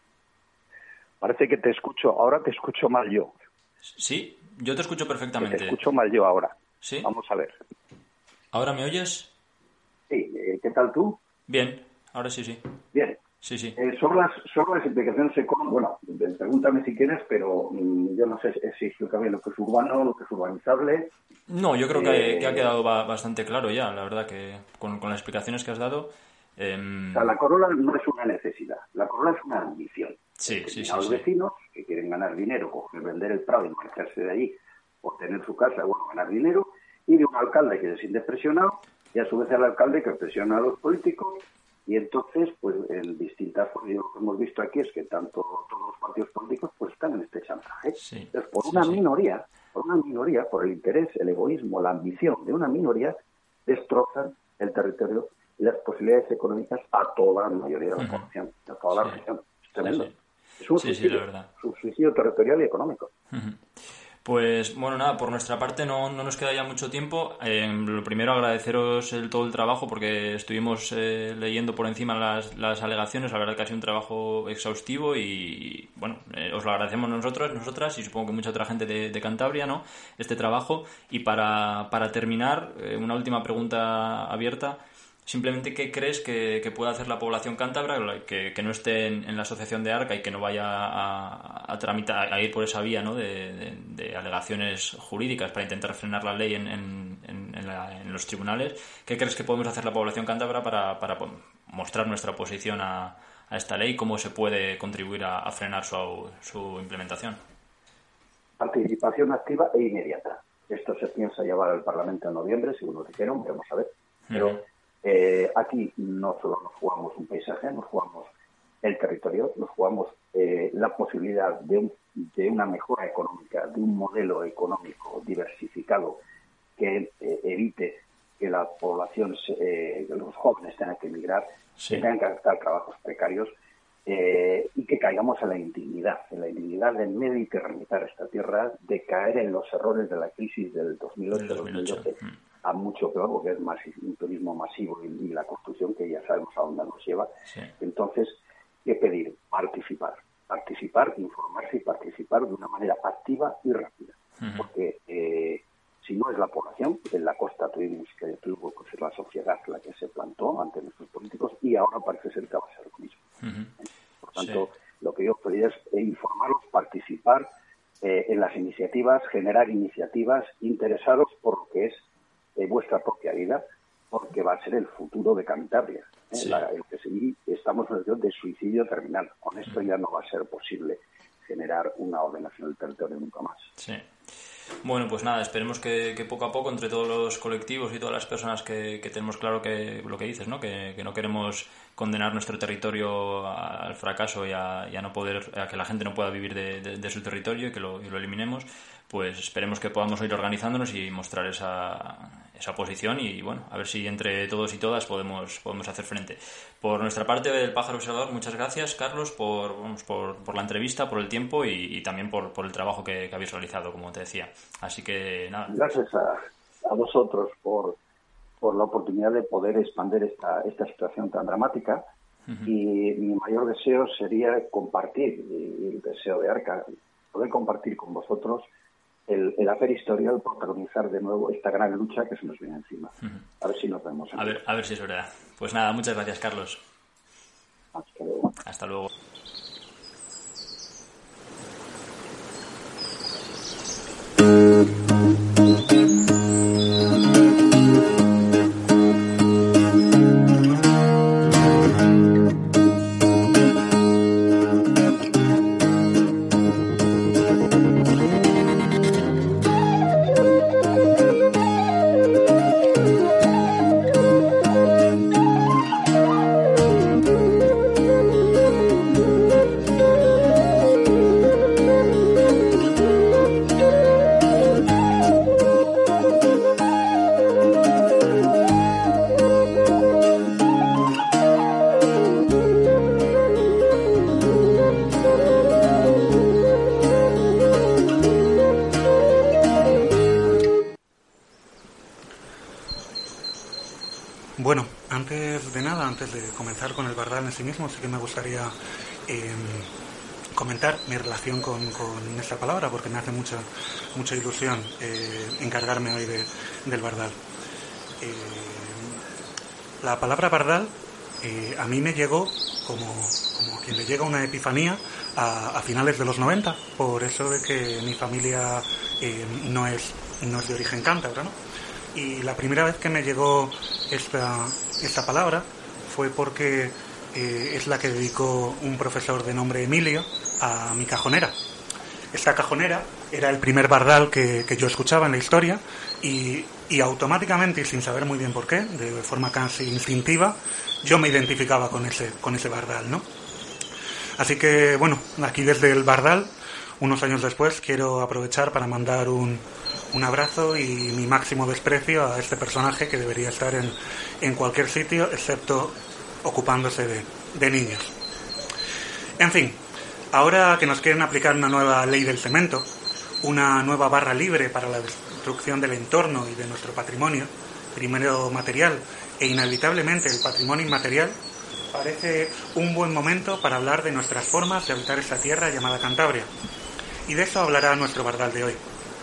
Parece que ahora te escucho mal yo. Sí, yo te escucho perfectamente. Te escucho mal yo ahora. ¿Sí? Vamos a ver. ¿Ahora me oyes? Sí, ¿qué tal tú? Bien, ahora sí. Bien. Sí. Sobre las implicaciones económicas, bueno, pregúntame si quieres, pero yo no sé si explica bien lo que es urbano, lo que es urbanizable. No, yo creo que ha quedado bastante claro ya, la verdad, que con las explicaciones que has dado. O sea, la corola no es una necesidad, la corola es una ambición. Los vecinos que quieren ganar dinero, vender el prado y marcharse de allí, o tener su casa, ganar dinero, y de un alcalde que se siente presionado, y a su vez el alcalde que presiona a los políticos. Y entonces, pues en distintas formas, lo que hemos visto aquí es que todos los partidos políticos pues están en este chantaje. Entonces, por una minoría, por el interés, el egoísmo, la ambición de una minoría, destrozan el territorio y las posibilidades económicas a toda la mayoría de la población, a toda la región. Es tremendo. Es un suicidio, la verdad. Un suicidio territorial y económico. Pues bueno, nada, por nuestra parte no nos queda ya mucho tiempo. Lo primero, agradeceros todo el trabajo porque estuvimos leyendo por encima las alegaciones. La verdad que ha sido un trabajo exhaustivo y bueno, os lo agradecemos nosotras y supongo que mucha otra gente de Cantabria, ¿no? Este trabajo. Y para terminar, una última pregunta abierta. Simplemente, ¿qué crees que puede hacer la población cántabra que no esté en la asociación de ARCA y que no vaya a tramitar, a ir por esa vía, ¿no? de alegaciones jurídicas para intentar frenar la ley en los tribunales? ¿Qué crees que podemos hacer la población cántabra para mostrar nuestra oposición a esta ley? ¿Cómo se puede contribuir a frenar su implementación? Participación activa e inmediata. Esto se piensa llevar al Parlamento en noviembre, según nos dijeron, vamos a ver. Pero aquí no solo nos jugamos un paisaje, nos jugamos el territorio, nos jugamos la posibilidad de una mejora económica, de un modelo económico diversificado que evite que la población, los jóvenes tengan que emigrar, que tengan que adaptar trabajos precarios y que caigamos en la indignidad de mediterranizar esta tierra, de caer en los errores de la crisis del 2008-2012, a mucho peor, porque es un turismo masivo y la construcción que ya sabemos a dónde nos lleva. Sí. Entonces, ¿qué pedir? Participar, informarse y participar de una manera activa y rápida. Porque si no es la población, en la costa tuvo que ser la sociedad la que se plantó ante nuestros políticos y ahora parece ser que va a ser lo mismo. Por tanto, lo que yo pediría es informaros, participar en las iniciativas, generar iniciativas, interesaros por lo que es vuestra propia vida, porque va a ser el futuro de Cantabria. El que sí, estamos en una situación de suicidio terminal. Con esto ya no va a ser posible generar una ordenación del territorio nunca más. Sí. Bueno, pues nada, esperemos que poco a poco entre todos los colectivos y todas las personas que tenemos claro que lo que dices, ¿no? Que no queremos condenar nuestro territorio al fracaso y a no poder, a que la gente no pueda vivir de su territorio y que lo eliminemos, pues esperemos que podamos ir organizándonos y mostrar esa posición y bueno, a ver si entre todos y todas podemos hacer frente. Por nuestra parte del Pájaro Observador, muchas gracias, Carlos, por la entrevista, por el tiempo y también por el trabajo que habéis realizado, como te decía. Así que nada. Gracias a vosotros por la oportunidad de poder expandir esta situación tan dramática. Y mi mayor deseo sería compartir, y el deseo de Arca, poder compartir con vosotros el hacer historia, el protagonizar de nuevo esta gran lucha que se nos viene encima. A ver si nos vemos. A ver si es verdad. Pues nada, muchas gracias, Carlos. Hasta luego. Hasta luego. Bueno, antes de comenzar con el Bardal en sí mismo, sí que me gustaría comentar mi relación con esta palabra, porque me hace mucha ilusión encargarme hoy del Bardal. La palabra Bardal a mí me llegó como a quien le llega una epifanía a finales de los 90, por eso de que mi familia no es de origen cántabro, ¿no? Y la primera vez que me llegó esta palabra fue porque es la que dedicó un profesor de nombre Emilio a mi cajonera. Esta cajonera era el primer Bardal que yo escuchaba en la historia y automáticamente, y sin saber muy bien por qué, de forma casi instintiva, yo me identificaba con ese Bardal, ¿no? Así que, bueno, aquí desde el Bardal, unos años después, quiero aprovechar para mandar un abrazo y mi máximo desprecio a este personaje que debería estar en cualquier sitio, excepto ocupándose de niños. En fin, ahora que nos quieren aplicar una nueva ley del cemento, una nueva barra libre para la destrucción del entorno y de nuestro patrimonio, primero material e inevitablemente el patrimonio inmaterial, parece un buen momento para hablar de nuestras formas de habitar esta tierra llamada Cantabria. Y de eso hablará nuestro Bardal de hoy.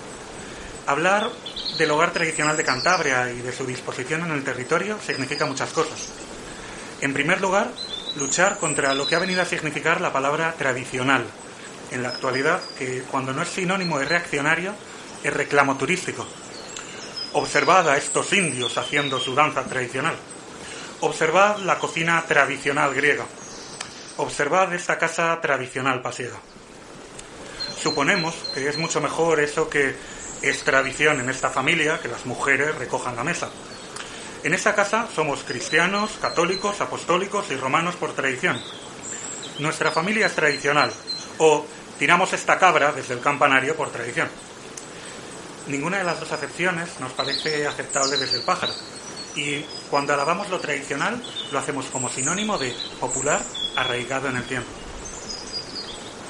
Hablar del hogar tradicional de Cantabria y de su disposición en el territorio significa muchas cosas. En primer lugar, luchar contra lo que ha venido a significar la palabra tradicional en la actualidad, que cuando no es sinónimo de reaccionario, es reclamo turístico. Observad a estos indios haciendo su danza tradicional. Observad la cocina tradicional griega. Observad esta casa tradicional pasiega. Suponemos que es mucho mejor eso que es tradición en esta familia, que las mujeres recojan la mesa. En esta casa somos cristianos, católicos, apostólicos y romanos por tradición. Nuestra familia es tradicional, o tiramos esta cabra desde el campanario por tradición. Ninguna de las dos acepciones nos parece aceptable desde el pájaro, y cuando alabamos lo tradicional, lo hacemos como sinónimo de popular, arraigado en el tiempo.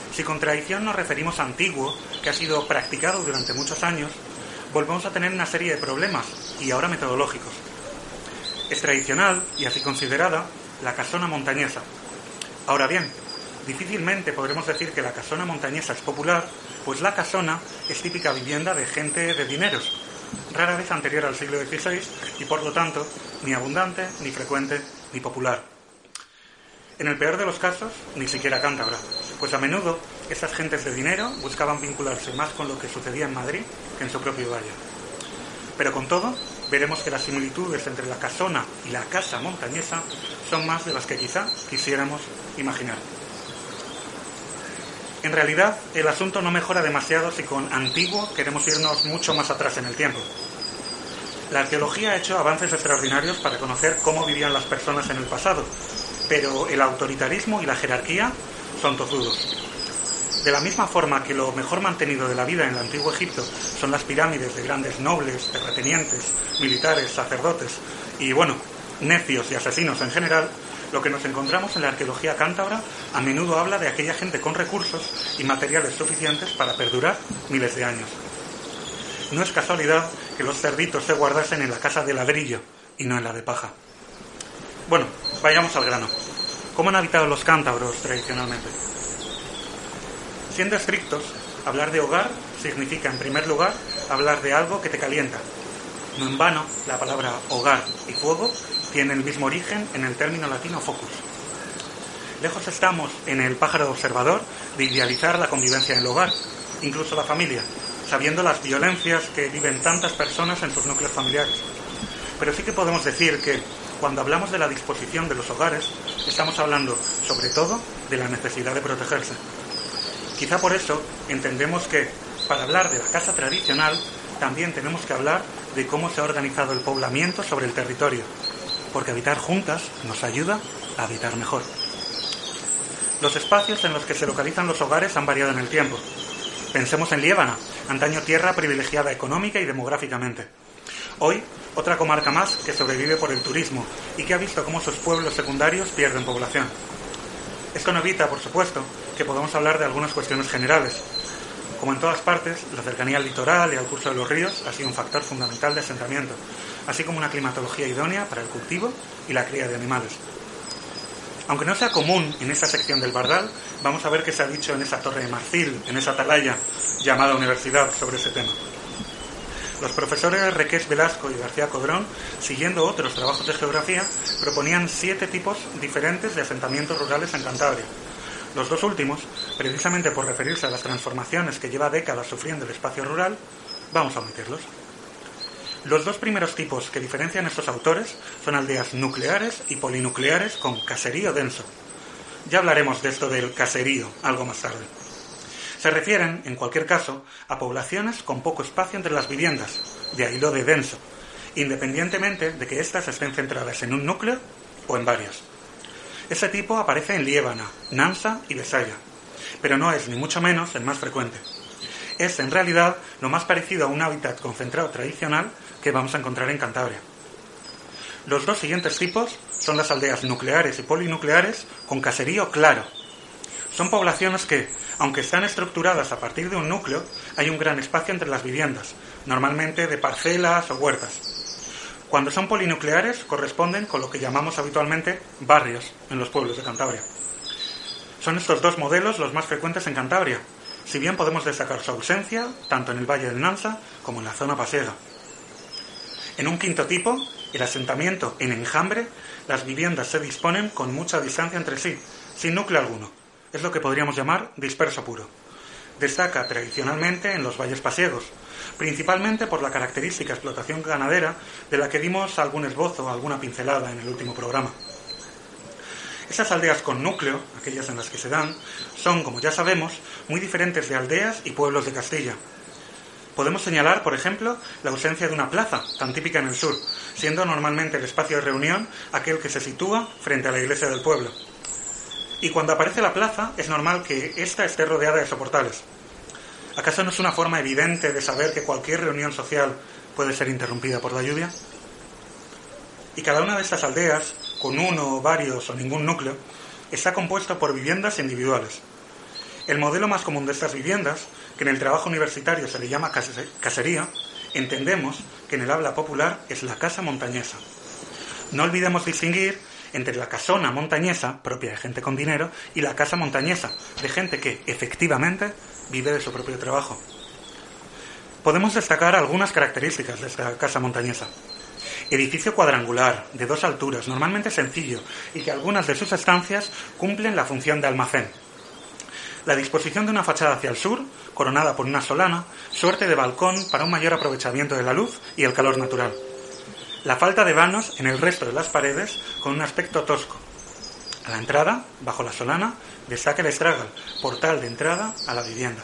Si con tradición nos referimos a antiguo, que ha sido practicado durante muchos años, volvemos a tener una serie de problemas, y ahora metodológicos. Es tradicional, y así considerada, la casona montañesa. Ahora bien, difícilmente podremos decir que la casona montañesa es popular, pues la casona es típica vivienda de gente de dineros, rara vez anterior al siglo XVI, y por lo tanto, ni abundante, ni frecuente, ni popular. En el peor de los casos, ni siquiera cántabra, pues a menudo esas gentes de dinero buscaban vincularse más con lo que sucedía en Madrid que en su propio valle. Pero con todo, veremos que las similitudes entre la casona y la casa montañesa son más de las que quizá quisiéramos imaginar. En realidad, el asunto no mejora demasiado si con antiguo queremos irnos mucho más atrás en el tiempo. La arqueología ha hecho avances extraordinarios para conocer cómo vivían las personas en el pasado, pero el autoritarismo y la jerarquía son tozudos. De la misma forma que lo mejor mantenido de la vida en el antiguo Egipto son las pirámides de grandes nobles, terratenientes, militares, sacerdotes y, necios y asesinos en general, lo que nos encontramos en la arqueología cántabra a menudo habla de aquella gente con recursos y materiales suficientes para perdurar miles de años. No es casualidad que los cerditos se guardasen en la casa de ladrillo y no en la de paja. Bueno, vayamos al grano. ¿Cómo han habitado los cántabros tradicionalmente? Siendo estrictos, hablar de hogar significa, en primer lugar, hablar de algo que te calienta. No en vano, la palabra hogar y fuego tiene el mismo origen en el término latino focus. Lejos estamos, en el pájaro observador, de idealizar la convivencia en el hogar, incluso la familia, sabiendo las violencias que viven tantas personas en sus núcleos familiares. Pero sí que podemos decir que, cuando hablamos de la disposición de los hogares, estamos hablando, sobre todo, de la necesidad de protegerse. Quizá por eso entendemos que, para hablar de la casa tradicional, también tenemos que hablar de cómo se ha organizado el poblamiento sobre el territorio, porque habitar juntas nos ayuda a habitar mejor. Los espacios en los que se localizan los hogares han variado en el tiempo. Pensemos en Liébana, antaño tierra privilegiada económica y demográficamente. Hoy, otra comarca más que sobrevive por el turismo y que ha visto cómo sus pueblos secundarios pierden población. Esto no evita, por supuesto, que podamos hablar de algunas cuestiones generales. Como en todas partes, la cercanía al litoral y al curso de los ríos ha sido un factor fundamental de asentamiento, así como una climatología idónea para el cultivo y la cría de animales. Aunque no sea común en esa sección del Bardal, vamos a ver qué se ha dicho en esa torre de marfil, en esa atalaya llamada universidad sobre ese tema. Los profesores Requés Velasco y García Codrón, siguiendo otros trabajos de geografía, proponían 7 tipos diferentes de asentamientos rurales en Cantabria. Los dos últimos, precisamente por referirse a las transformaciones que lleva décadas sufriendo el espacio rural, vamos a omitirlos. Los dos primeros tipos que diferencian estos autores son aldeas nucleares y polinucleares con caserío denso. Ya hablaremos de esto del caserío algo más tarde. Se refieren, en cualquier caso, a poblaciones con poco espacio entre las viviendas, de ahí lo de denso, independientemente de que éstas estén centradas en un núcleo o en varios. Ese tipo aparece en Liébana, Nansa y Besaya, pero no es ni mucho menos el más frecuente. Es, en realidad, lo más parecido a un hábitat concentrado tradicional que vamos a encontrar en Cantabria. Los dos siguientes tipos son las aldeas nucleares y polinucleares con caserío claro. Son poblaciones que, aunque están estructuradas a partir de un núcleo, hay un gran espacio entre las viviendas, normalmente de parcelas o huertas. Cuando son polinucleares, corresponden con lo que llamamos habitualmente barrios en los pueblos de Cantabria. Son estos dos modelos los más frecuentes en Cantabria, si bien podemos destacar su ausencia tanto en el Valle del Nansa como en la zona pasiega. En un quinto tipo, el asentamiento en enjambre, las viviendas se disponen con mucha distancia entre sí, sin núcleo alguno. Es lo que podríamos llamar disperso puro. Destaca tradicionalmente en los valles pasiegos, principalmente por la característica explotación ganadera de la que dimos algún esbozo, alguna pincelada en el último programa. Esas aldeas con núcleo, aquellas en las que se dan, son, como ya sabemos, muy diferentes de aldeas y pueblos de Castilla. Podemos señalar, por ejemplo, la ausencia de una plaza, tan típica en el sur, siendo normalmente el espacio de reunión aquel que se sitúa frente a la iglesia del pueblo. Y cuando aparece la plaza, es normal que ésta esté rodeada de soportales. ¿Acaso no es una forma evidente de saber que cualquier reunión social puede ser interrumpida por la lluvia? Y cada una de estas aldeas, con uno, varios o ningún núcleo, está compuesta por viviendas individuales. El modelo más común de estas viviendas, que en el trabajo universitario se le llama casería, entendemos que en el habla popular es la casa montañesa. No olvidemos distinguir entre la casona montañesa, propia de gente con dinero, y la casa montañesa, de gente que, efectivamente, vive de su propio trabajo. Podemos destacar algunas características de esta casa montañesa. Edificio cuadrangular, de 2 alturas, normalmente sencillo, y que algunas de sus estancias cumplen la función de almacén. La disposición de una fachada hacia el sur, coronada por una solana, suerte de balcón para un mayor aprovechamiento de la luz y el calor natural. La falta de vanos en el resto de las paredes con un aspecto tosco. A la entrada, bajo la solana, destaca el estragal, portal de entrada a la vivienda.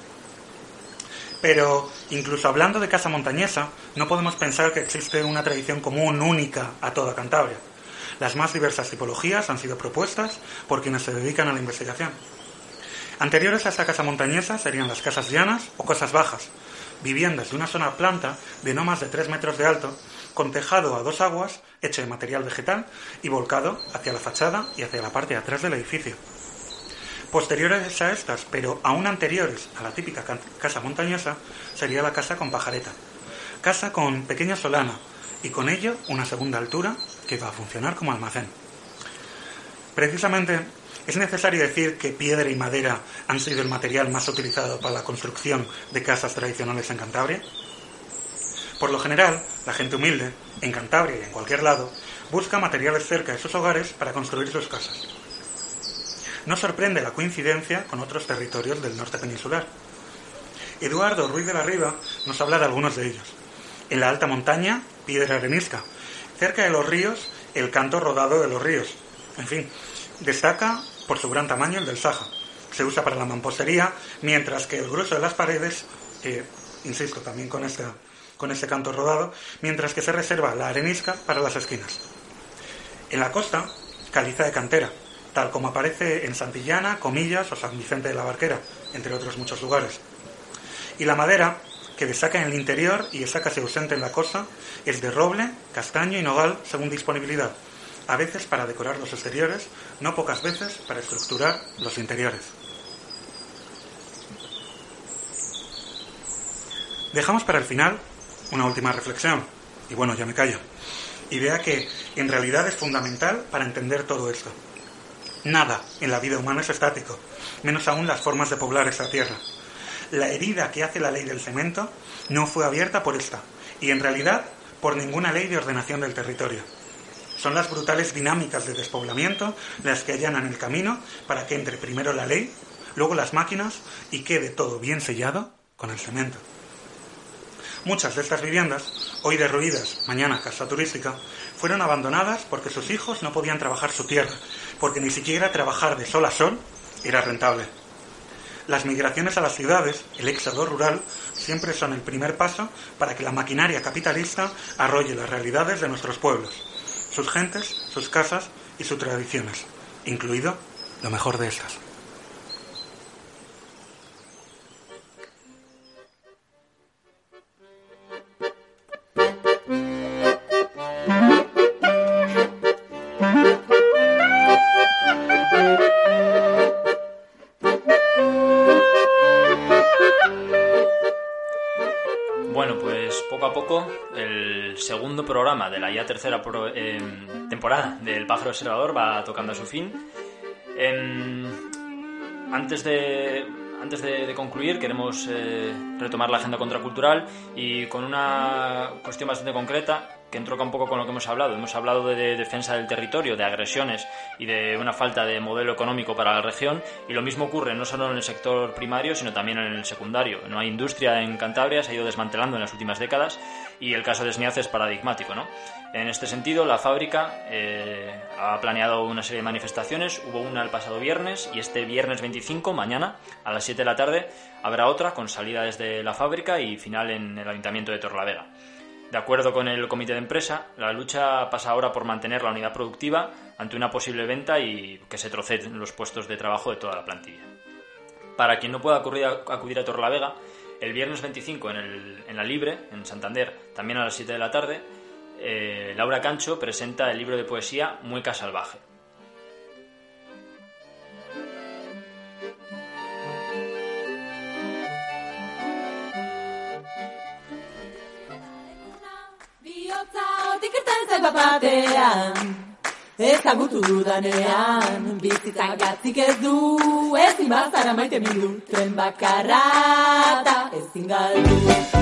Pero, incluso hablando de casa montañesa, no podemos pensar que existe una tradición común única a toda Cantabria. Las más diversas tipologías han sido propuestas por quienes se dedican a la investigación. Anteriores a esta casa montañesa serían las casas llanas o casas bajas, viviendas de una sola planta de no más de 3 metros de alto, con tejado a 2 aguas, hecho de material vegetal y volcado hacia la fachada y hacia la parte de atrás del edificio. Posteriores a estas, pero aún anteriores a la típica casa montañesa, sería la casa con pajareta. Casa con pequeña solana y con ello una segunda altura que va a funcionar como almacén. Precisamente, es necesario decir que piedra y madera han sido el material más utilizado para la construcción de casas tradicionales en Cantabria. Por lo general, la gente humilde, en Cantabria y en cualquier lado, busca materiales cerca de sus hogares para construir sus casas. No sorprende la coincidencia con otros territorios del norte peninsular. Eduardo Ruiz de la Riva nos habla de algunos de ellos. En la alta montaña, piedra arenisca. Cerca de los ríos, el canto rodado de los ríos. En fin, destaca por su gran tamaño el del Saja. Se usa para la mampostería, mientras que el grueso de las paredes, insisto, también con este canto rodado, mientras que se reserva la arenisca para las esquinas. En la costa, caliza de cantera, tal como aparece en Santillana, Comillas o San Vicente de la Barquera, entre otros muchos lugares. Y la madera, que destaca en el interior y está casi ausente en la costa, es de roble, castaño y nogal según disponibilidad, a veces para decorar los exteriores, no pocas veces para estructurar los interiores. Dejamos para el final una última reflexión, y bueno, ya me callo. Idea que en realidad es fundamental para entender todo esto. Nada en la vida humana es estático, menos aún las formas de poblar esta tierra. La herida que hace la ley del cemento no fue abierta por esta, y en realidad por ninguna ley de ordenación del territorio. Son las brutales dinámicas de despoblamiento las que allanan el camino para que entre primero la ley, luego las máquinas y quede todo bien sellado con el cemento. Muchas de estas viviendas, hoy derruidas, mañana casa turística, fueron abandonadas porque sus hijos no podían trabajar su tierra, porque ni siquiera trabajar de sol a sol era rentable. Las migraciones a las ciudades, el éxodo rural, siempre son el primer paso para que la maquinaria capitalista arrolle las realidades de nuestros pueblos, sus gentes, sus casas y sus tradiciones, incluido lo mejor de estas. Bueno, pues poco a poco el segundo programa de la ya tercera temporada del Pájaro Observador va tocando a su fin. Antes de concluir, queremos retomar la agenda contracultural y con una cuestión bastante concreta que entronca un poco con lo que hemos hablado. Hemos hablado de defensa del territorio, de agresiones y de una falta de modelo económico para la región, y lo mismo ocurre no solo en el sector primario, sino también en el secundario. No hay industria en Cantabria, se ha ido desmantelando en las últimas décadas, y el caso de Sniaz es paradigmático, ¿no? En este sentido, la fábrica ha planeado una serie de manifestaciones. Hubo una el pasado viernes, y este viernes 25, mañana, a las 7 de la tarde, habrá otra con salida desde la fábrica y final en el Ayuntamiento de Torrelavega. De acuerdo con el comité de empresa, la lucha pasa ahora por mantener la unidad productiva ante una posible venta y que se troceen los puestos de trabajo de toda la plantilla. Para quien no pueda acudir a Torrelavega, el viernes 25 en la Libre, en Santander, también a las 7 de la tarde, Laura Cancho presenta el libro de poesía Mueca Salvaje. batean ezagutu dudanean, bizitza gatzik ez du, ezin bazara maite mindu, tren bakarra eta ezin galdu.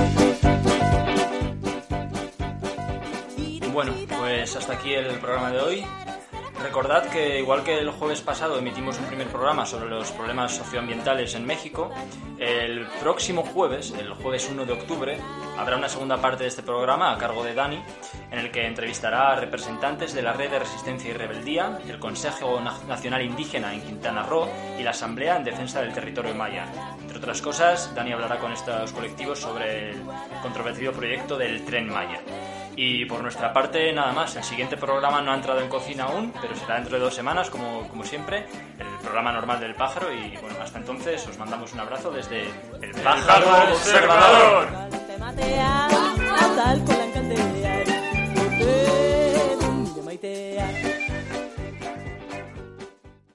Bueno, pues hasta aquí el programa de hoy. Recordad que, igual que el jueves pasado emitimos un primer programa sobre los problemas socioambientales en México, el próximo jueves, el jueves 1 de octubre, habrá una segunda parte de este programa a cargo de Dani, en el que entrevistará a representantes de la Red de Resistencia y Rebeldía, el Consejo Nacional Indígena en Quintana Roo y la Asamblea en Defensa del Territorio Maya. Entre otras cosas, Dani hablará con estos colectivos sobre el controvertido proyecto del Tren Maya. Y por nuestra parte, nada más. El siguiente programa no ha entrado en cocina aún, pero será dentro de 2 semanas, como siempre, el programa normal del pájaro. Y bueno, hasta entonces os mandamos un abrazo desde el Pájaro Observador.